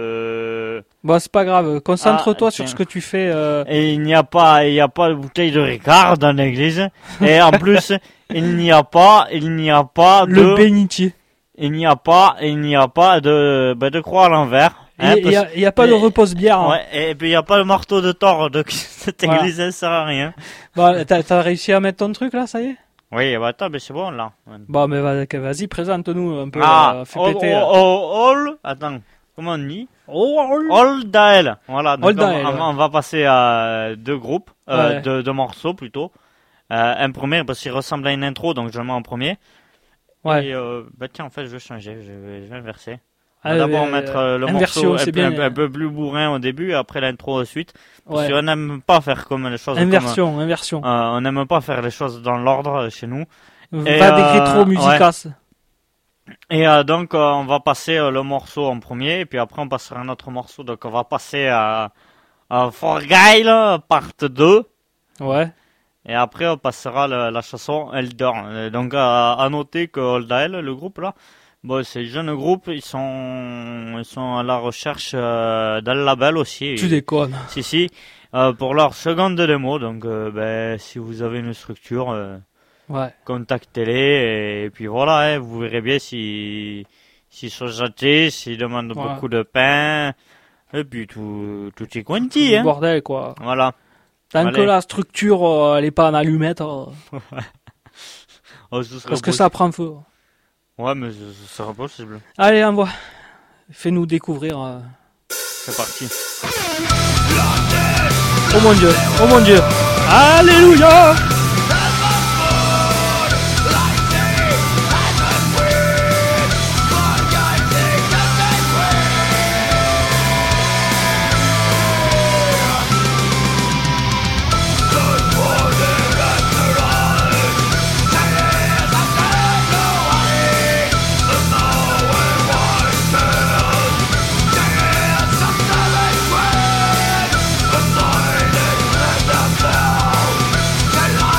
[SPEAKER 2] de,
[SPEAKER 3] Bon, c'est pas grave. Concentre-toi
[SPEAKER 2] Ah,
[SPEAKER 3] sur
[SPEAKER 2] tiens.
[SPEAKER 3] ce que tu fais. euh,
[SPEAKER 2] et il n'y a pas, il n'y a pas de bouteille de Ricard dans l'église. Et en plus, il n'y a pas, il n'y a pas de,
[SPEAKER 3] Le bénitier.
[SPEAKER 2] il n'y a pas, il n'y a pas de, ben, de croix à l'envers. hein,
[SPEAKER 3] Il n'y a,
[SPEAKER 2] parce-
[SPEAKER 3] y a pas de
[SPEAKER 2] mais-
[SPEAKER 3] repose-bière. hein.
[SPEAKER 2] Ouais, et puis il n'y a pas le marteau de Thor, donc cette
[SPEAKER 3] Voilà.
[SPEAKER 2] église, elle sert à rien.
[SPEAKER 3] Bon, t'as, t'as réussi à mettre ton truc là, ça y est?
[SPEAKER 2] Oui, bah attends, mais c'est bon, là.
[SPEAKER 3] Bon, mais va- vas-y, présente-nous un peu.
[SPEAKER 2] Ah,
[SPEAKER 3] euh, fais
[SPEAKER 2] all,
[SPEAKER 3] péter. là.
[SPEAKER 2] all, all- attends, comment on dit?
[SPEAKER 3] Oh, oh.
[SPEAKER 2] All Dael. Voilà, donc
[SPEAKER 3] All
[SPEAKER 2] on,
[SPEAKER 3] Dael,
[SPEAKER 2] on-
[SPEAKER 3] ouais.
[SPEAKER 2] on va passer à deux groupes, euh,
[SPEAKER 3] Ouais.
[SPEAKER 2] deux, deux morceaux plutôt. Euh, un premier, parce qu'il ressemble à une intro, donc je le mets en premier.
[SPEAKER 3] Ouais.
[SPEAKER 2] Et euh, bah tiens, en fait, je vais changer, je vais, je vais inverser. On
[SPEAKER 3] Ah,
[SPEAKER 2] va d'abord
[SPEAKER 3] euh,
[SPEAKER 2] mettre euh, le
[SPEAKER 3] inversion,
[SPEAKER 2] morceau un,
[SPEAKER 3] c'est
[SPEAKER 2] peu-
[SPEAKER 3] bien.
[SPEAKER 2] un, peu- un peu plus bourrin au début, et après l'intro ensuite. Parce
[SPEAKER 3] Ouais.
[SPEAKER 2] qu'on n'aime pas faire comme les choses.
[SPEAKER 3] Inversion, inversion.
[SPEAKER 2] Comme, euh, on n'aime pas faire les choses dans l'ordre euh, chez nous.
[SPEAKER 3] Va
[SPEAKER 2] et,
[SPEAKER 3] des
[SPEAKER 2] euh,
[SPEAKER 3] rétro musicas.
[SPEAKER 2] Et euh, donc euh, on va passer euh, le morceau en premier, et puis après on passera un autre morceau. Donc on va passer à, à Forguile, part deux.
[SPEAKER 3] Ouais.
[SPEAKER 2] Et après on passera le- la chanson Elder. Et donc à, à noter que Oldael, le groupe là, bon, c'est un jeune groupe, ils sont, ils sont à la recherche euh, d'un label aussi.
[SPEAKER 3] Tu déconnes.
[SPEAKER 2] Si, si, euh, pour leur seconde démo. Donc euh, ben, si vous avez une structure, euh,
[SPEAKER 3] Ouais.
[SPEAKER 2] contactez-les. Et puis voilà, hein, vous verrez bien si s'ils sont gentils, s'ils demandent
[SPEAKER 3] Ouais.
[SPEAKER 2] beaucoup de pain. Et puis tout, tout est
[SPEAKER 3] Tout
[SPEAKER 2] quanti.
[SPEAKER 3] le
[SPEAKER 2] Hein.
[SPEAKER 3] bordel, quoi.
[SPEAKER 2] Voilà.
[SPEAKER 3] Tant
[SPEAKER 2] Allez.
[SPEAKER 3] que la structure, euh, elle est pas en allumette, euh,
[SPEAKER 2] Oh, ce serait
[SPEAKER 3] parce que
[SPEAKER 2] possi-
[SPEAKER 3] ça prend feu.
[SPEAKER 2] Ouais, mais ce, ce sera possible.
[SPEAKER 3] Allez, envoie. Fais-nous découvrir. euh.
[SPEAKER 2] C'est parti.
[SPEAKER 3] Oh mon dieu, oh mon dieu. Alléluia.
[SPEAKER 4] The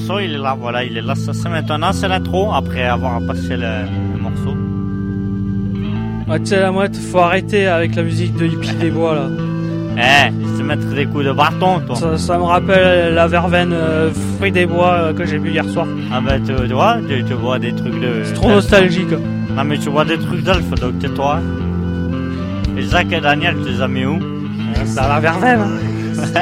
[SPEAKER 2] chanson, il est là, voilà, il est là. Ça, c'est maintenant, c'est l'intro, après avoir passé le, le morceau.
[SPEAKER 3] Ouais, tu sais, la mouette, faut arrêter avec la musique de Hippie des Bois, là.
[SPEAKER 2] Eh, je te mettre des coups de bâton, toi.
[SPEAKER 3] Ça, ça me rappelle la verveine euh, fruit des bois euh, que j'ai bu hier soir.
[SPEAKER 2] Ah bah, tu, tu vois, tu, tu vois des trucs de...
[SPEAKER 3] C'est trop nostalgique.
[SPEAKER 2] Non, mais tu vois des trucs d'elfe, donc tais-toi. Et Zach et Daniel, tu les as mis où?
[SPEAKER 3] C'est la verveine, hein.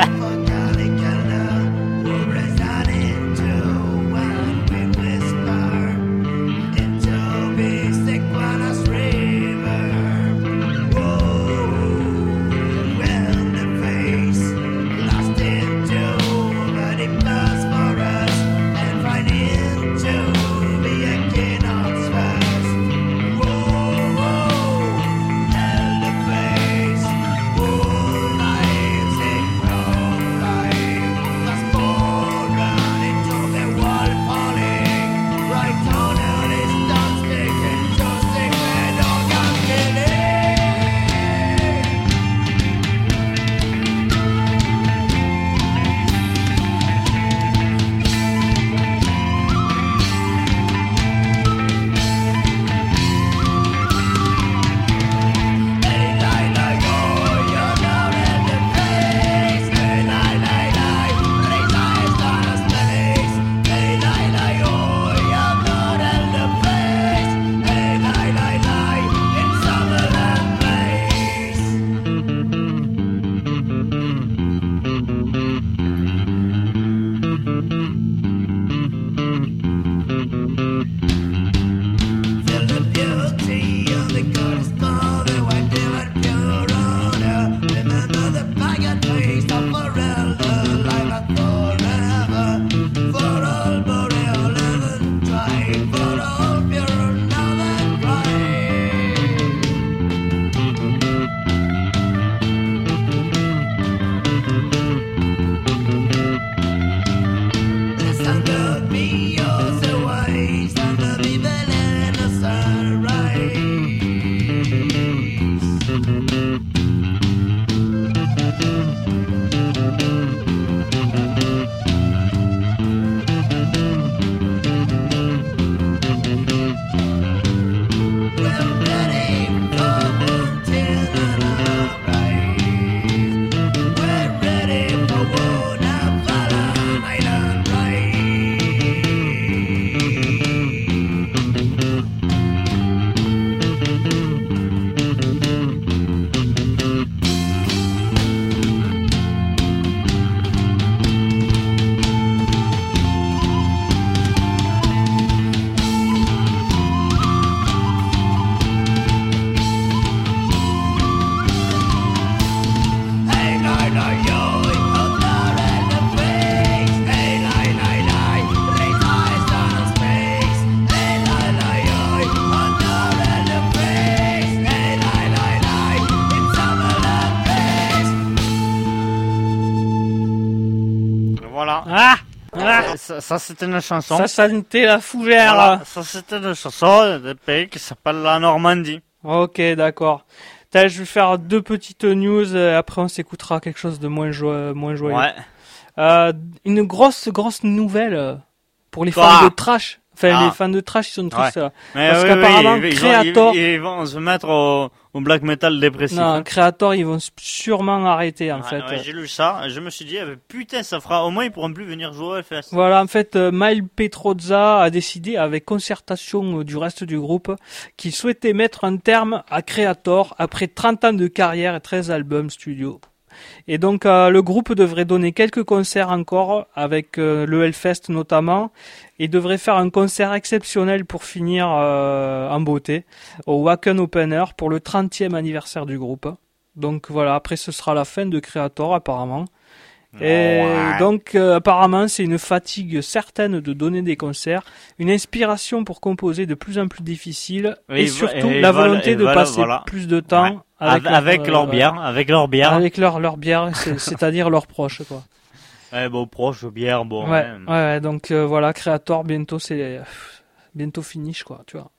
[SPEAKER 3] Ah, ah.
[SPEAKER 2] Ça, ça c'était une chanson.
[SPEAKER 3] Ça sentait la fougère.
[SPEAKER 2] Voilà, ça c'était une chanson d'un pays qui s'appelle la Normandie.
[SPEAKER 3] Ok, d'accord. T'as, je vais faire deux petites news, euh, après on s'écoutera quelque chose de moins, jo- moins joyeux.
[SPEAKER 2] Ouais.
[SPEAKER 3] Euh, une grosse, grosse nouvelle euh, pour les
[SPEAKER 2] Quoi
[SPEAKER 3] fans de trash. Enfin,
[SPEAKER 2] Ah.
[SPEAKER 3] les fans de trash, ils sont tristes
[SPEAKER 2] Ouais.
[SPEAKER 3] là.
[SPEAKER 2] Mais
[SPEAKER 3] Parce
[SPEAKER 2] oui,
[SPEAKER 3] qu'apparemment,
[SPEAKER 2] oui, ils,
[SPEAKER 3] Creator...
[SPEAKER 2] Ils, ils, ils vont se mettre au, au black metal dépressif.
[SPEAKER 3] Non,
[SPEAKER 2] hein.
[SPEAKER 3] Creator, ils vont sûrement arrêter en
[SPEAKER 2] Ouais,
[SPEAKER 3] fait.
[SPEAKER 2] ouais, j'ai lu ça, et je me suis dit, eh ben, putain, ça fera, au moins ils pourront plus venir jouer au Hellfest.
[SPEAKER 3] Voilà, en fait, euh, Mile Petrozza a décidé, avec concertation euh, du reste du groupe, qu'il souhaitait mettre un terme à Creator après trente ans de carrière et treize albums studio. Et donc, euh, le groupe devrait donner quelques concerts encore, avec euh, le Hellfest notamment, et devrait faire un concert exceptionnel pour finir euh, en beauté, au Wacken Open Air, pour le trentième anniversaire du groupe. Donc voilà, après ce sera la fin de Creator apparemment. Et
[SPEAKER 2] Ouais.
[SPEAKER 3] donc euh, apparemment c'est une fatigue certaine de donner des concerts, une inspiration pour composer de plus en plus difficile,
[SPEAKER 2] Oui,
[SPEAKER 3] et
[SPEAKER 2] et
[SPEAKER 3] surtout
[SPEAKER 2] voilà-
[SPEAKER 3] la volonté
[SPEAKER 2] et
[SPEAKER 3] de
[SPEAKER 2] voilà,
[SPEAKER 3] passer
[SPEAKER 2] voilà.
[SPEAKER 3] plus de temps
[SPEAKER 2] Ouais.
[SPEAKER 3] avec,
[SPEAKER 2] Avec, avec
[SPEAKER 3] euh,
[SPEAKER 2] leur
[SPEAKER 3] ouais,
[SPEAKER 2] bière, avec leur bière.
[SPEAKER 3] avec leur leur bière, c'est- c'est-à-dire leurs proches quoi.
[SPEAKER 2] Ouais, bon, proche, bière, bon.
[SPEAKER 3] Ouais,
[SPEAKER 2] hein.
[SPEAKER 3] ouais, donc euh, voilà, Creator bientôt c'est bientôt finish quoi, tu vois.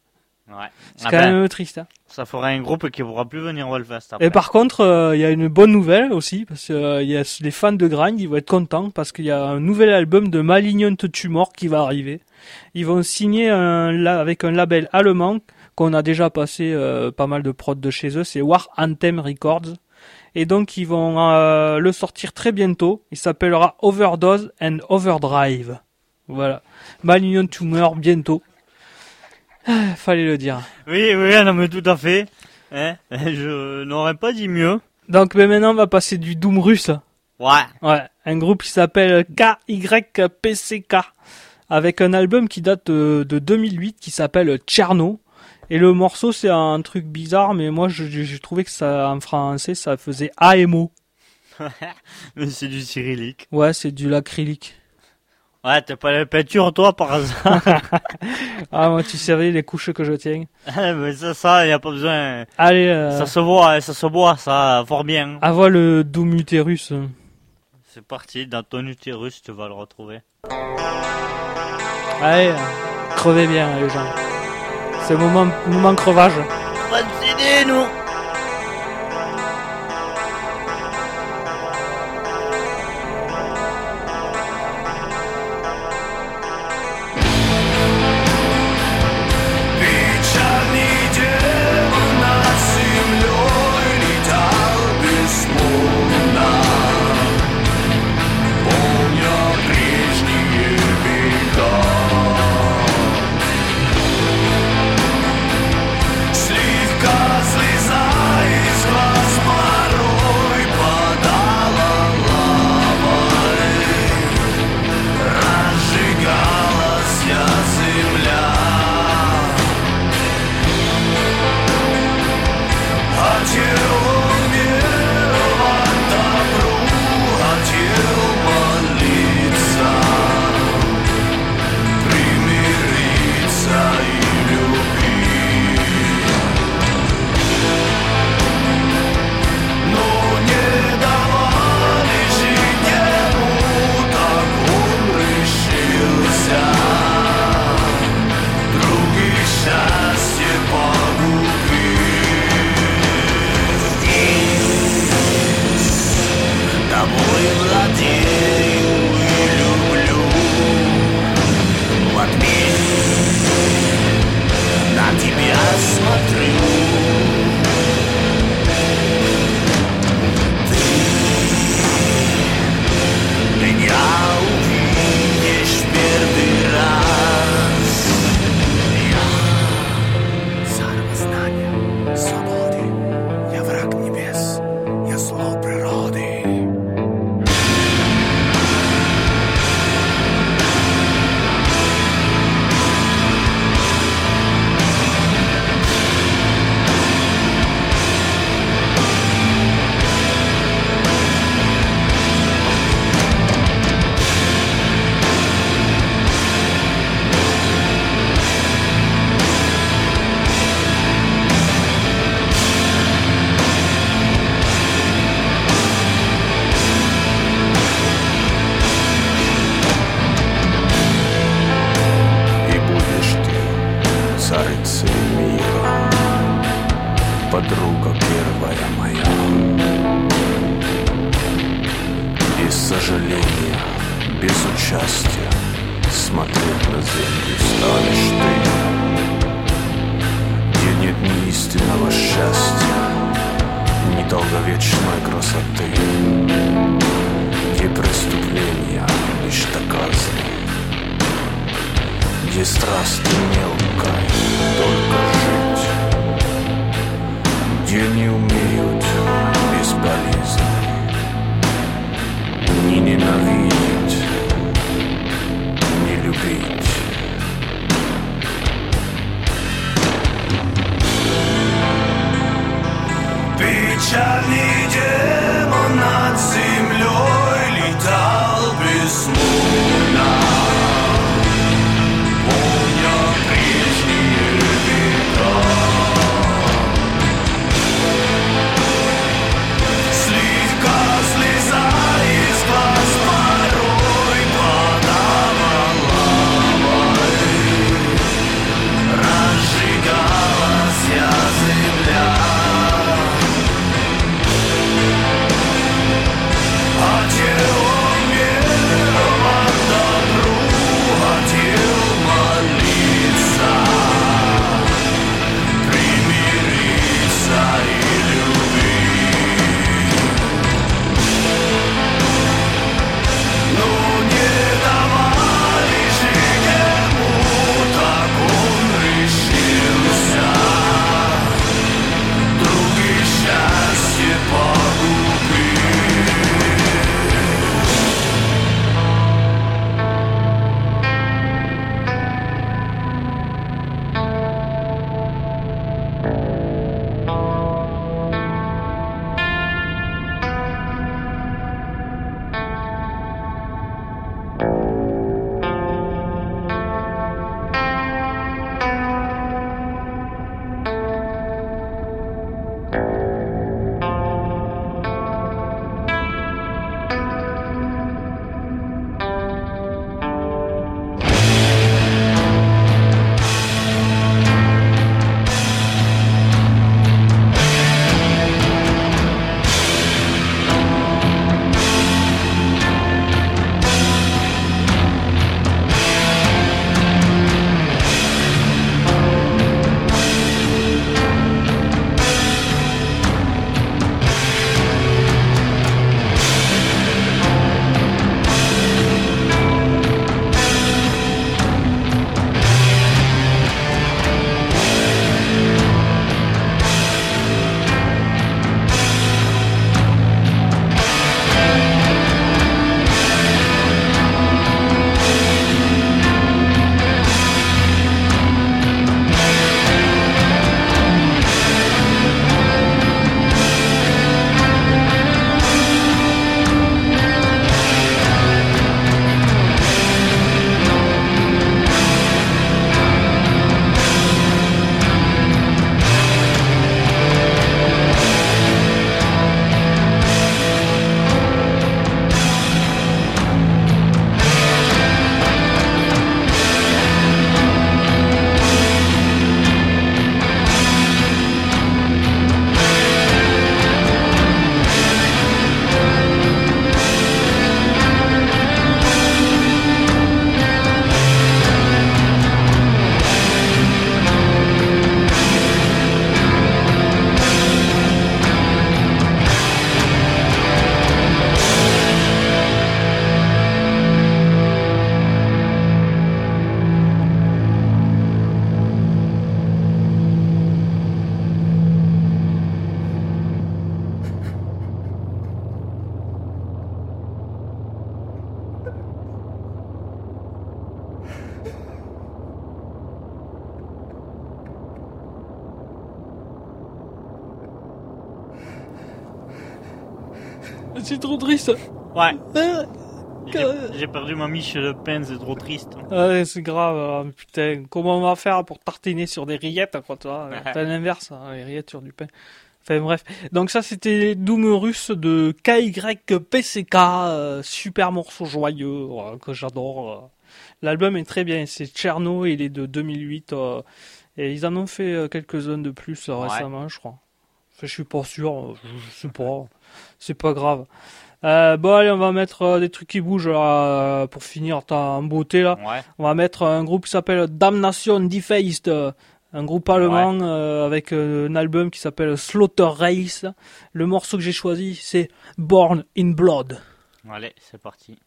[SPEAKER 2] Ouais.
[SPEAKER 3] C'est
[SPEAKER 2] Ah
[SPEAKER 3] quand
[SPEAKER 2] ben,
[SPEAKER 3] même triste. Hein.
[SPEAKER 2] Ça ferait un groupe qui ne pourra plus venir au Hellfest après.
[SPEAKER 3] Et par contre, il euh, y a une bonne nouvelle aussi, parce que euh, y a les fans de Grind, ils vont être contents, parce qu'il y a un nouvel album de Malignant Tumor qui va arriver. Ils vont signer un, là, avec un label allemand, qu'on a déjà passé euh, pas mal de prods de chez eux, c'est War Anthem Records. Et donc ils vont euh, le sortir très bientôt. Il s'appellera Overdose and Overdrive. Voilà. Malignant Tumor bientôt. Ah, fallait le dire.
[SPEAKER 2] Oui, oui, non mais tout à fait. Hein, je n'aurais pas dit mieux.
[SPEAKER 3] Donc ben, maintenant on va passer du Doom russe.
[SPEAKER 2] Ouais.
[SPEAKER 3] Ouais, un groupe qui s'appelle K Y P C K, avec un album qui date de, de deux mille huit qui s'appelle Tcherno. Et le morceau c'est un truc bizarre, mais moi j'ai trouvé que ça en français ça faisait A M O.
[SPEAKER 2] Mais c'est du cyrillique.
[SPEAKER 3] Ouais, c'est du l'acrylique.
[SPEAKER 2] Ouais, t'as pas la peinture toi par hasard.
[SPEAKER 3] Ah moi tu savais les couches que je tiens.
[SPEAKER 2] Mais ça, ça, y a pas besoin.
[SPEAKER 3] Allez, euh,
[SPEAKER 2] Ça se voit, ça se boit, ça, fort bien.
[SPEAKER 3] à voir le Doom Utérus.
[SPEAKER 2] C'est parti, dans ton utérus, tu vas le retrouver.
[SPEAKER 3] Allez, euh, crevez bien les gens. C'est le moment, moment crevage.
[SPEAKER 2] Pas de C D, nous.
[SPEAKER 4] подруга первая моя. Без сожаления, без участия смотреть на землю станешь ты, где нет ни истинного счастья, ни долговечной красоты, где преступления лишь доказаны, где страсть мелкая, только жить, где не умеют бесполезно ни ненавидеть, ни любить. Печальный демон над землей летал бессмутно, помня прежние века. Слегка слеза из глаз порой падала лавой, разжигала
[SPEAKER 3] C'est trop triste.
[SPEAKER 2] Ouais.
[SPEAKER 3] Euh,
[SPEAKER 2] J'ai, j'ai perdu ma miche de pain, c'est trop triste.
[SPEAKER 3] Ouais, c'est grave. Alors, putain, comment on va faire pour tartiner sur des rillettes, quoi, toi? T'as l'inverse, hein, les rillettes sur du pain. Enfin bref. Donc ça, c'était Doom Russe de K Y P C K, euh, super morceau joyeux, ouais, que j'adore. euh. L'album est très bien, c'est Tcherno, il est de deux mille huit, euh, et ils en ont fait euh, quelques-uns de plus euh,
[SPEAKER 2] Ouais.
[SPEAKER 3] récemment, je crois. Enfin, je suis pas sûr, euh, je, je sais pas, c'est pas grave. Euh, bon allez, on va mettre euh, des trucs qui bougent là, euh, pour finir ta- en beauté là.
[SPEAKER 2] Ouais.
[SPEAKER 3] On va mettre un groupe qui s'appelle Damnation Defaced, euh, un groupe allemand euh, avec euh, un album qui s'appelle Slaughter Race. Le morceau que j'ai choisi, c'est Born in Blood.
[SPEAKER 2] Allez, c'est parti.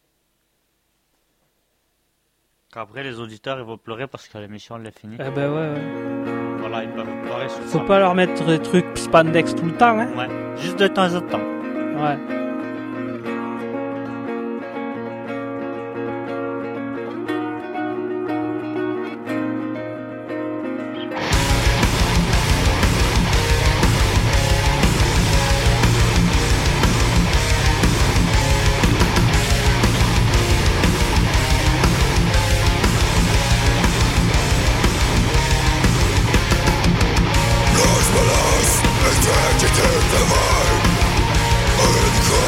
[SPEAKER 2] Après, les auditeurs, ils vont pleurer parce que l'émission, elle est finie.
[SPEAKER 3] Eh ben ouais, ouais.
[SPEAKER 2] Voilà, ils peuvent pleurer sur
[SPEAKER 3] Faut
[SPEAKER 2] ça.
[SPEAKER 3] pas leur mettre des trucs spandex tout le temps, hein.
[SPEAKER 2] Ouais, juste de temps en temps.
[SPEAKER 3] Ouais.
[SPEAKER 4] Los balas, el tragedy divine.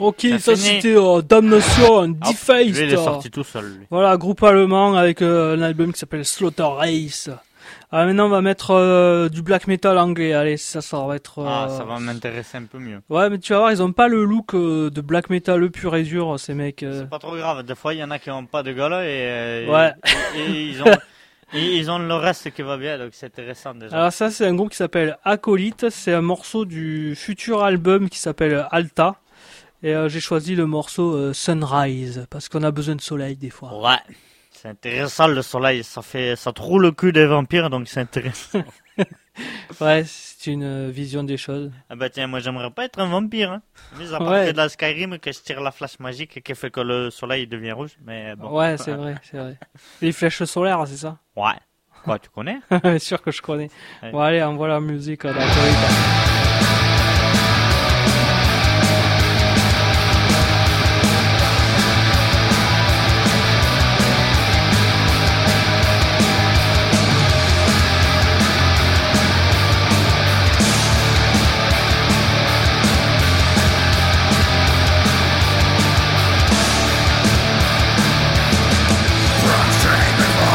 [SPEAKER 3] Ok,
[SPEAKER 2] C'est
[SPEAKER 3] ça
[SPEAKER 2] fini.
[SPEAKER 3] c'était euh, Damnation,
[SPEAKER 2] Hop,
[SPEAKER 3] Defaced.
[SPEAKER 2] lui, il est sorti tout seul, lui.
[SPEAKER 3] Voilà, groupe allemand avec euh, un album qui s'appelle Slaughter Race. Alors maintenant on va mettre euh, du black metal anglais. Allez, ça, ça va être... euh,
[SPEAKER 2] Ah, ça va m'intéresser un peu mieux.
[SPEAKER 3] Ouais, mais tu vas voir, ils ont pas le look euh, de black metal pur et dur, ces mecs. euh.
[SPEAKER 2] C'est pas trop grave. Des fois, il y en a qui ont pas de gueule et, euh,
[SPEAKER 3] Ouais.
[SPEAKER 2] et, et ils ont, et ils ont le reste qui va bien, donc c'est intéressant déjà.
[SPEAKER 3] Alors ça, c'est un groupe qui s'appelle Acolyte. C'est un morceau du futur album qui s'appelle Alta. Et euh, j'ai choisi le morceau euh, Sunrise, parce qu'on a besoin de soleil des fois.
[SPEAKER 2] Ouais. C'est intéressant le soleil, ça fait, ça trouve le cul des vampires, donc c'est intéressant.
[SPEAKER 3] Ouais, c'est une euh, vision des choses.
[SPEAKER 2] Ah bah tiens, moi j'aimerais pas être un vampire, hein. Mais à part
[SPEAKER 3] Ouais.
[SPEAKER 2] que de la Skyrim, que je tire la flash magique et qui fait que le soleil devient rouge, mais bon.
[SPEAKER 3] Ouais, c'est vrai, c'est vrai. Les flèches solaires, c'est ça?
[SPEAKER 2] Ouais. Quoi, tu connais?
[SPEAKER 3] Bien sûr que je connais.
[SPEAKER 2] Ouais.
[SPEAKER 3] Bon, allez, on voit la musique euh, d'Acolyte.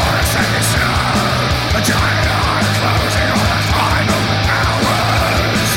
[SPEAKER 4] A giant eye closing on the final hours.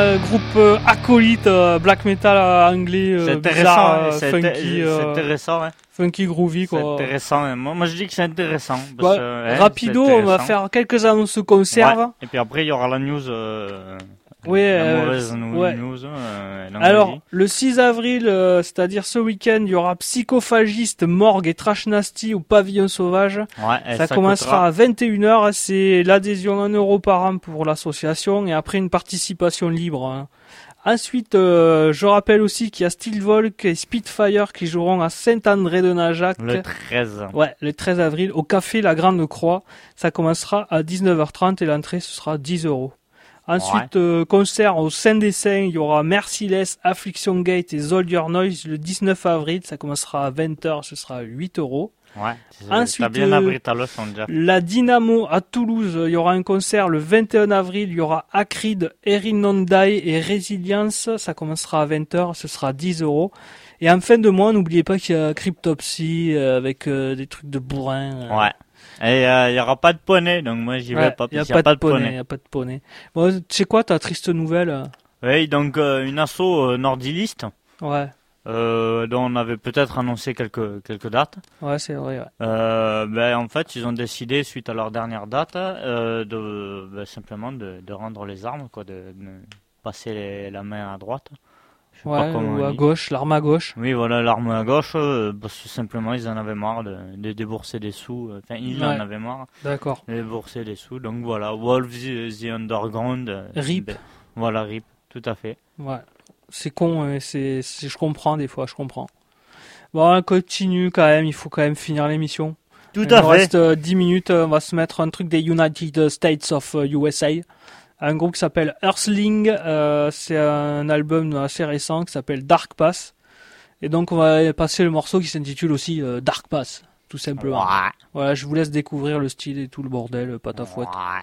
[SPEAKER 3] euh, groupe euh, acolyte euh, black metal euh, anglais, euh,
[SPEAKER 2] C'est intéressant,
[SPEAKER 3] bizarre,
[SPEAKER 2] hein,
[SPEAKER 3] euh,
[SPEAKER 2] c'est
[SPEAKER 3] funky,
[SPEAKER 2] inté-
[SPEAKER 3] euh,
[SPEAKER 2] c'est intéressant, hein.
[SPEAKER 3] funky groovy
[SPEAKER 2] C'est
[SPEAKER 3] quoi.
[SPEAKER 2] intéressant. hein. Moi, moi, je dis que c'est intéressant. Parce
[SPEAKER 3] Ouais,
[SPEAKER 2] que, hein,
[SPEAKER 3] rapido,
[SPEAKER 2] c'est
[SPEAKER 3] on va
[SPEAKER 2] intéressant.
[SPEAKER 3] faire quelques annonces conserves.
[SPEAKER 2] Ouais. Et puis après, il y aura la news. Euh,
[SPEAKER 3] Oui,
[SPEAKER 2] la
[SPEAKER 3] euh,
[SPEAKER 2] mauvaise nou-
[SPEAKER 3] ouais.
[SPEAKER 2] news. Euh, donc,
[SPEAKER 3] Alors,
[SPEAKER 2] vas-y.
[SPEAKER 3] le six avril, euh, c'est-à-dire ce week-end, il y aura Psychophagiste, Morgue et Trash Nasty au Pavillon Sauvage.
[SPEAKER 2] Ouais, et
[SPEAKER 3] Ça, commencera
[SPEAKER 2] coûtera-
[SPEAKER 3] à vingt et une heures. C'est l'adhésion un euro par an pour l'association et après une participation libre. hein. Ensuite, euh, je rappelle aussi qu'il y a Steelvolk et Spitfire qui joueront à Saint-André-de-Najac.
[SPEAKER 2] le treize.
[SPEAKER 3] Ouais, le treize avril, au Café La Grande Croix. Ça commencera à dix-neuf heures trente et l'entrée, ce sera dix euros. Ensuite, euh, concert au Saint-Dessin, il y aura Merciless, Affliction Gate et Zold Your Noise le dix-neuf avril. Ça commencera à vingt heures, ce sera huit euros.
[SPEAKER 2] Ouais. c'est-
[SPEAKER 3] Ensuite,
[SPEAKER 2] T'as bien
[SPEAKER 3] euh,
[SPEAKER 2] abri ta leçon, Jeff.
[SPEAKER 3] La Dynamo à Toulouse, il y aura un concert le vingt et un avril. Il y aura Acrid, Erinondai et Resilience. Ça commencera à vingt heures, ce sera dix euros. Et en fin de mois, n'oubliez pas qu'il y a Cryptopsy euh, avec euh, des trucs de bourrin. euh.
[SPEAKER 2] Ouais. Et il euh, y aura pas de poney, donc moi j'y vais
[SPEAKER 3] Ouais,
[SPEAKER 2] pas.
[SPEAKER 3] il y a
[SPEAKER 2] parce qu'il
[SPEAKER 3] pas,
[SPEAKER 2] y
[SPEAKER 3] de poney, il y a pas de poney. Bon, tu sais quoi, ta triste nouvelle euh
[SPEAKER 2] Oui, donc euh, une asso euh, nordiliste,
[SPEAKER 3] Ouais,
[SPEAKER 2] euh, dont on avait peut-être annoncé quelques quelques dates.
[SPEAKER 3] ouais, c'est vrai. Ouais.
[SPEAKER 2] Euh, ben en fait, ils ont décidé suite à leur dernière date euh, de ben, simplement de, de rendre les armes, quoi, de, de passer les- la main à droite. Je sais pas
[SPEAKER 3] Ouais,
[SPEAKER 2] comment
[SPEAKER 3] ou
[SPEAKER 2] on
[SPEAKER 3] à
[SPEAKER 2] dit.
[SPEAKER 3] gauche, l'arme à gauche.
[SPEAKER 2] Oui, voilà, l'arme à gauche, euh, parce que simplement ils en avaient marre de, de débourser des sous. Enfin, ils en
[SPEAKER 3] Ouais.
[SPEAKER 2] avaient marre
[SPEAKER 3] D'accord.
[SPEAKER 2] de débourser des sous. Donc voilà, Wolves the, the Underground. euh,
[SPEAKER 3] R I P.
[SPEAKER 2] ben, voilà, R I P, tout à fait.
[SPEAKER 3] Ouais. C'est con, hein, c'est, c'est, je comprends des fois, je comprends. Bon, on continue quand même, il faut quand même finir l'émission.
[SPEAKER 2] Tout
[SPEAKER 3] Il
[SPEAKER 2] à
[SPEAKER 3] nous
[SPEAKER 2] fait.
[SPEAKER 3] reste euh, dix minutes, euh, on va se mettre un truc des United States of euh, U S A. Un groupe qui s'appelle Earthling, euh, c'est un album assez récent qui s'appelle Dark Pass. Et donc on va passer le morceau qui s'intitule aussi euh, Dark Pass, tout simplement.
[SPEAKER 2] Ouais.
[SPEAKER 3] Voilà, je vous laisse découvrir le style et tout le bordel, euh, pas ta fouette.
[SPEAKER 2] Ouais.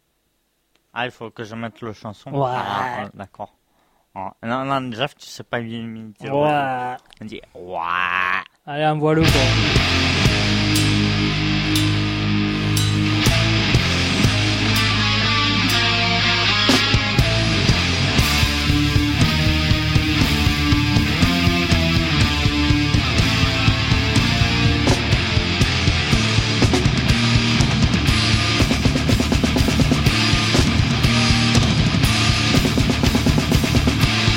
[SPEAKER 2] Ah, il faut que je mette le chanson.
[SPEAKER 3] Ouais.
[SPEAKER 2] Ah, ah, d'accord. Ah, non, non, Jeff, tu sais pas imiter.
[SPEAKER 3] Ouais.
[SPEAKER 2] On dit ouais.
[SPEAKER 3] Allez, envoie-le quoi.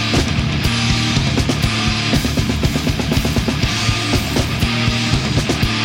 [SPEAKER 4] Dark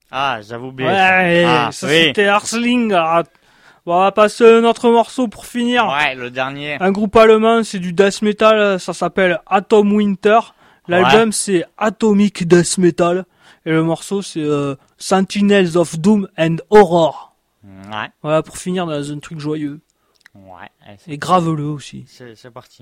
[SPEAKER 2] Ah, j'avais oublié.
[SPEAKER 3] Ouais,
[SPEAKER 2] ça. Ah,
[SPEAKER 3] ça
[SPEAKER 2] oui.
[SPEAKER 3] c'était Arsling. Alors, bon, on va passer à un autre morceau pour finir.
[SPEAKER 2] Ouais, le dernier.
[SPEAKER 3] Un groupe allemand, c'est du death metal, ça s'appelle Atom Winter. L'album
[SPEAKER 2] Ouais.
[SPEAKER 3] c'est Atomic Death Metal. Et le morceau c'est euh, Sentinels of Doom and Horror.
[SPEAKER 2] Ouais.
[SPEAKER 3] Voilà, pour finir dans un truc joyeux.
[SPEAKER 2] Ouais. Allez, c'est-
[SPEAKER 3] Et graveleux aussi.
[SPEAKER 2] C'est, c'est parti.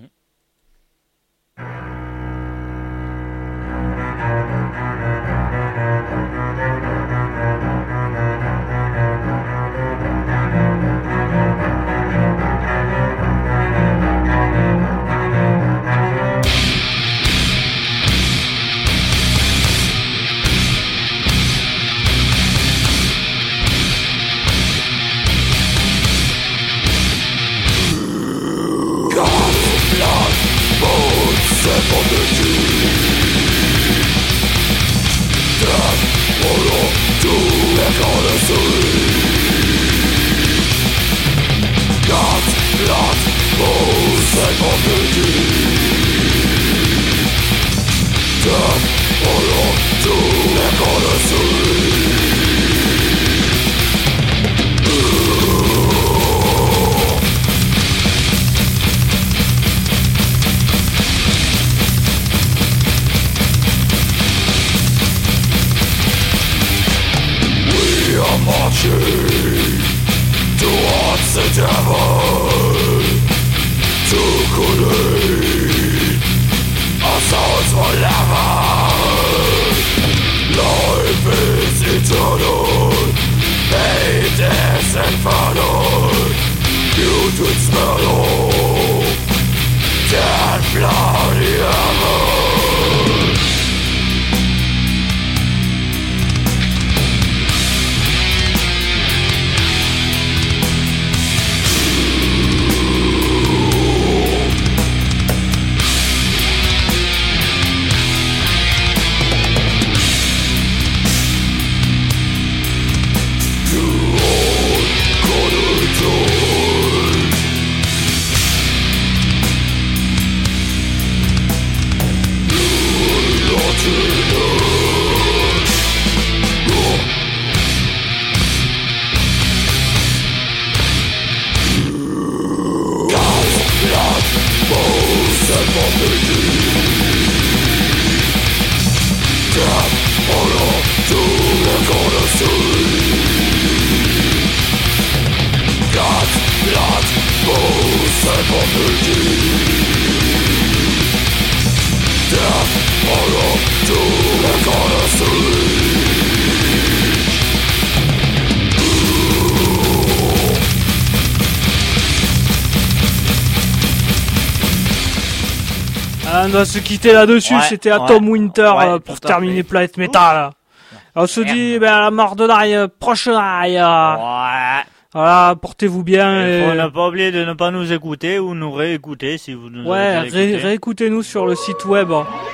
[SPEAKER 3] On doit se quitter là-dessus,
[SPEAKER 2] Ouais,
[SPEAKER 3] c'était Atom
[SPEAKER 2] ouais,
[SPEAKER 3] Winter
[SPEAKER 2] ouais,
[SPEAKER 3] euh, pour
[SPEAKER 2] tout à
[SPEAKER 3] terminer
[SPEAKER 2] fait.
[SPEAKER 3] Planet Metal. On se
[SPEAKER 2] Merde.
[SPEAKER 3] dit, ben, à la mort de l'ail, prochaine ail.
[SPEAKER 2] Ouais.
[SPEAKER 3] Voilà, portez-vous bien.
[SPEAKER 2] Il faut
[SPEAKER 3] et-
[SPEAKER 2] ne pas oublier de ne pas nous écouter ou nous réécouter si vous nous
[SPEAKER 3] Ouais,
[SPEAKER 2] avez pas
[SPEAKER 3] ré-
[SPEAKER 2] écouté.
[SPEAKER 3] réécoutez-nous sur le site web.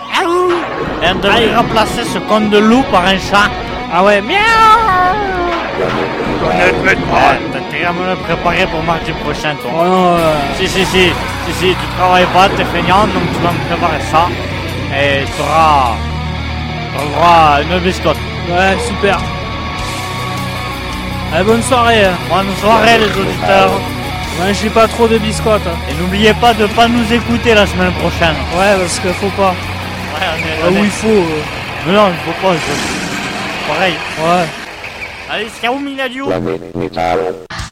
[SPEAKER 2] Et on devrait remplacer ce con de loup par un chat.
[SPEAKER 3] Ah ouais, miaou.
[SPEAKER 2] Ouais, t'as intérêt à me le préparer pour mardi prochain, toi.
[SPEAKER 3] Oh non, euh,
[SPEAKER 2] Si, si, si, si, si, tu travailles pas, t'es feignant, donc tu vas me préparer ça. Et tu auras, tu auras droit à une biscotte.
[SPEAKER 3] ouais, super. Allez, bonne soirée.
[SPEAKER 2] Bonne soirée, les auditeurs.
[SPEAKER 3] Mangez pas trop de biscottes.
[SPEAKER 2] Et n'oubliez pas de pas nous écouter la semaine prochaine.
[SPEAKER 3] Ouais, parce qu'il faut pas.
[SPEAKER 2] Ouais, on est,
[SPEAKER 3] Là
[SPEAKER 2] on
[SPEAKER 3] où
[SPEAKER 2] est-
[SPEAKER 3] il faut. euh,
[SPEAKER 2] Mais non, il faut pas. je- Pareil.
[SPEAKER 3] Ouais.
[SPEAKER 2] Allez, ciao, Minadio.
[SPEAKER 1] Planet Metal.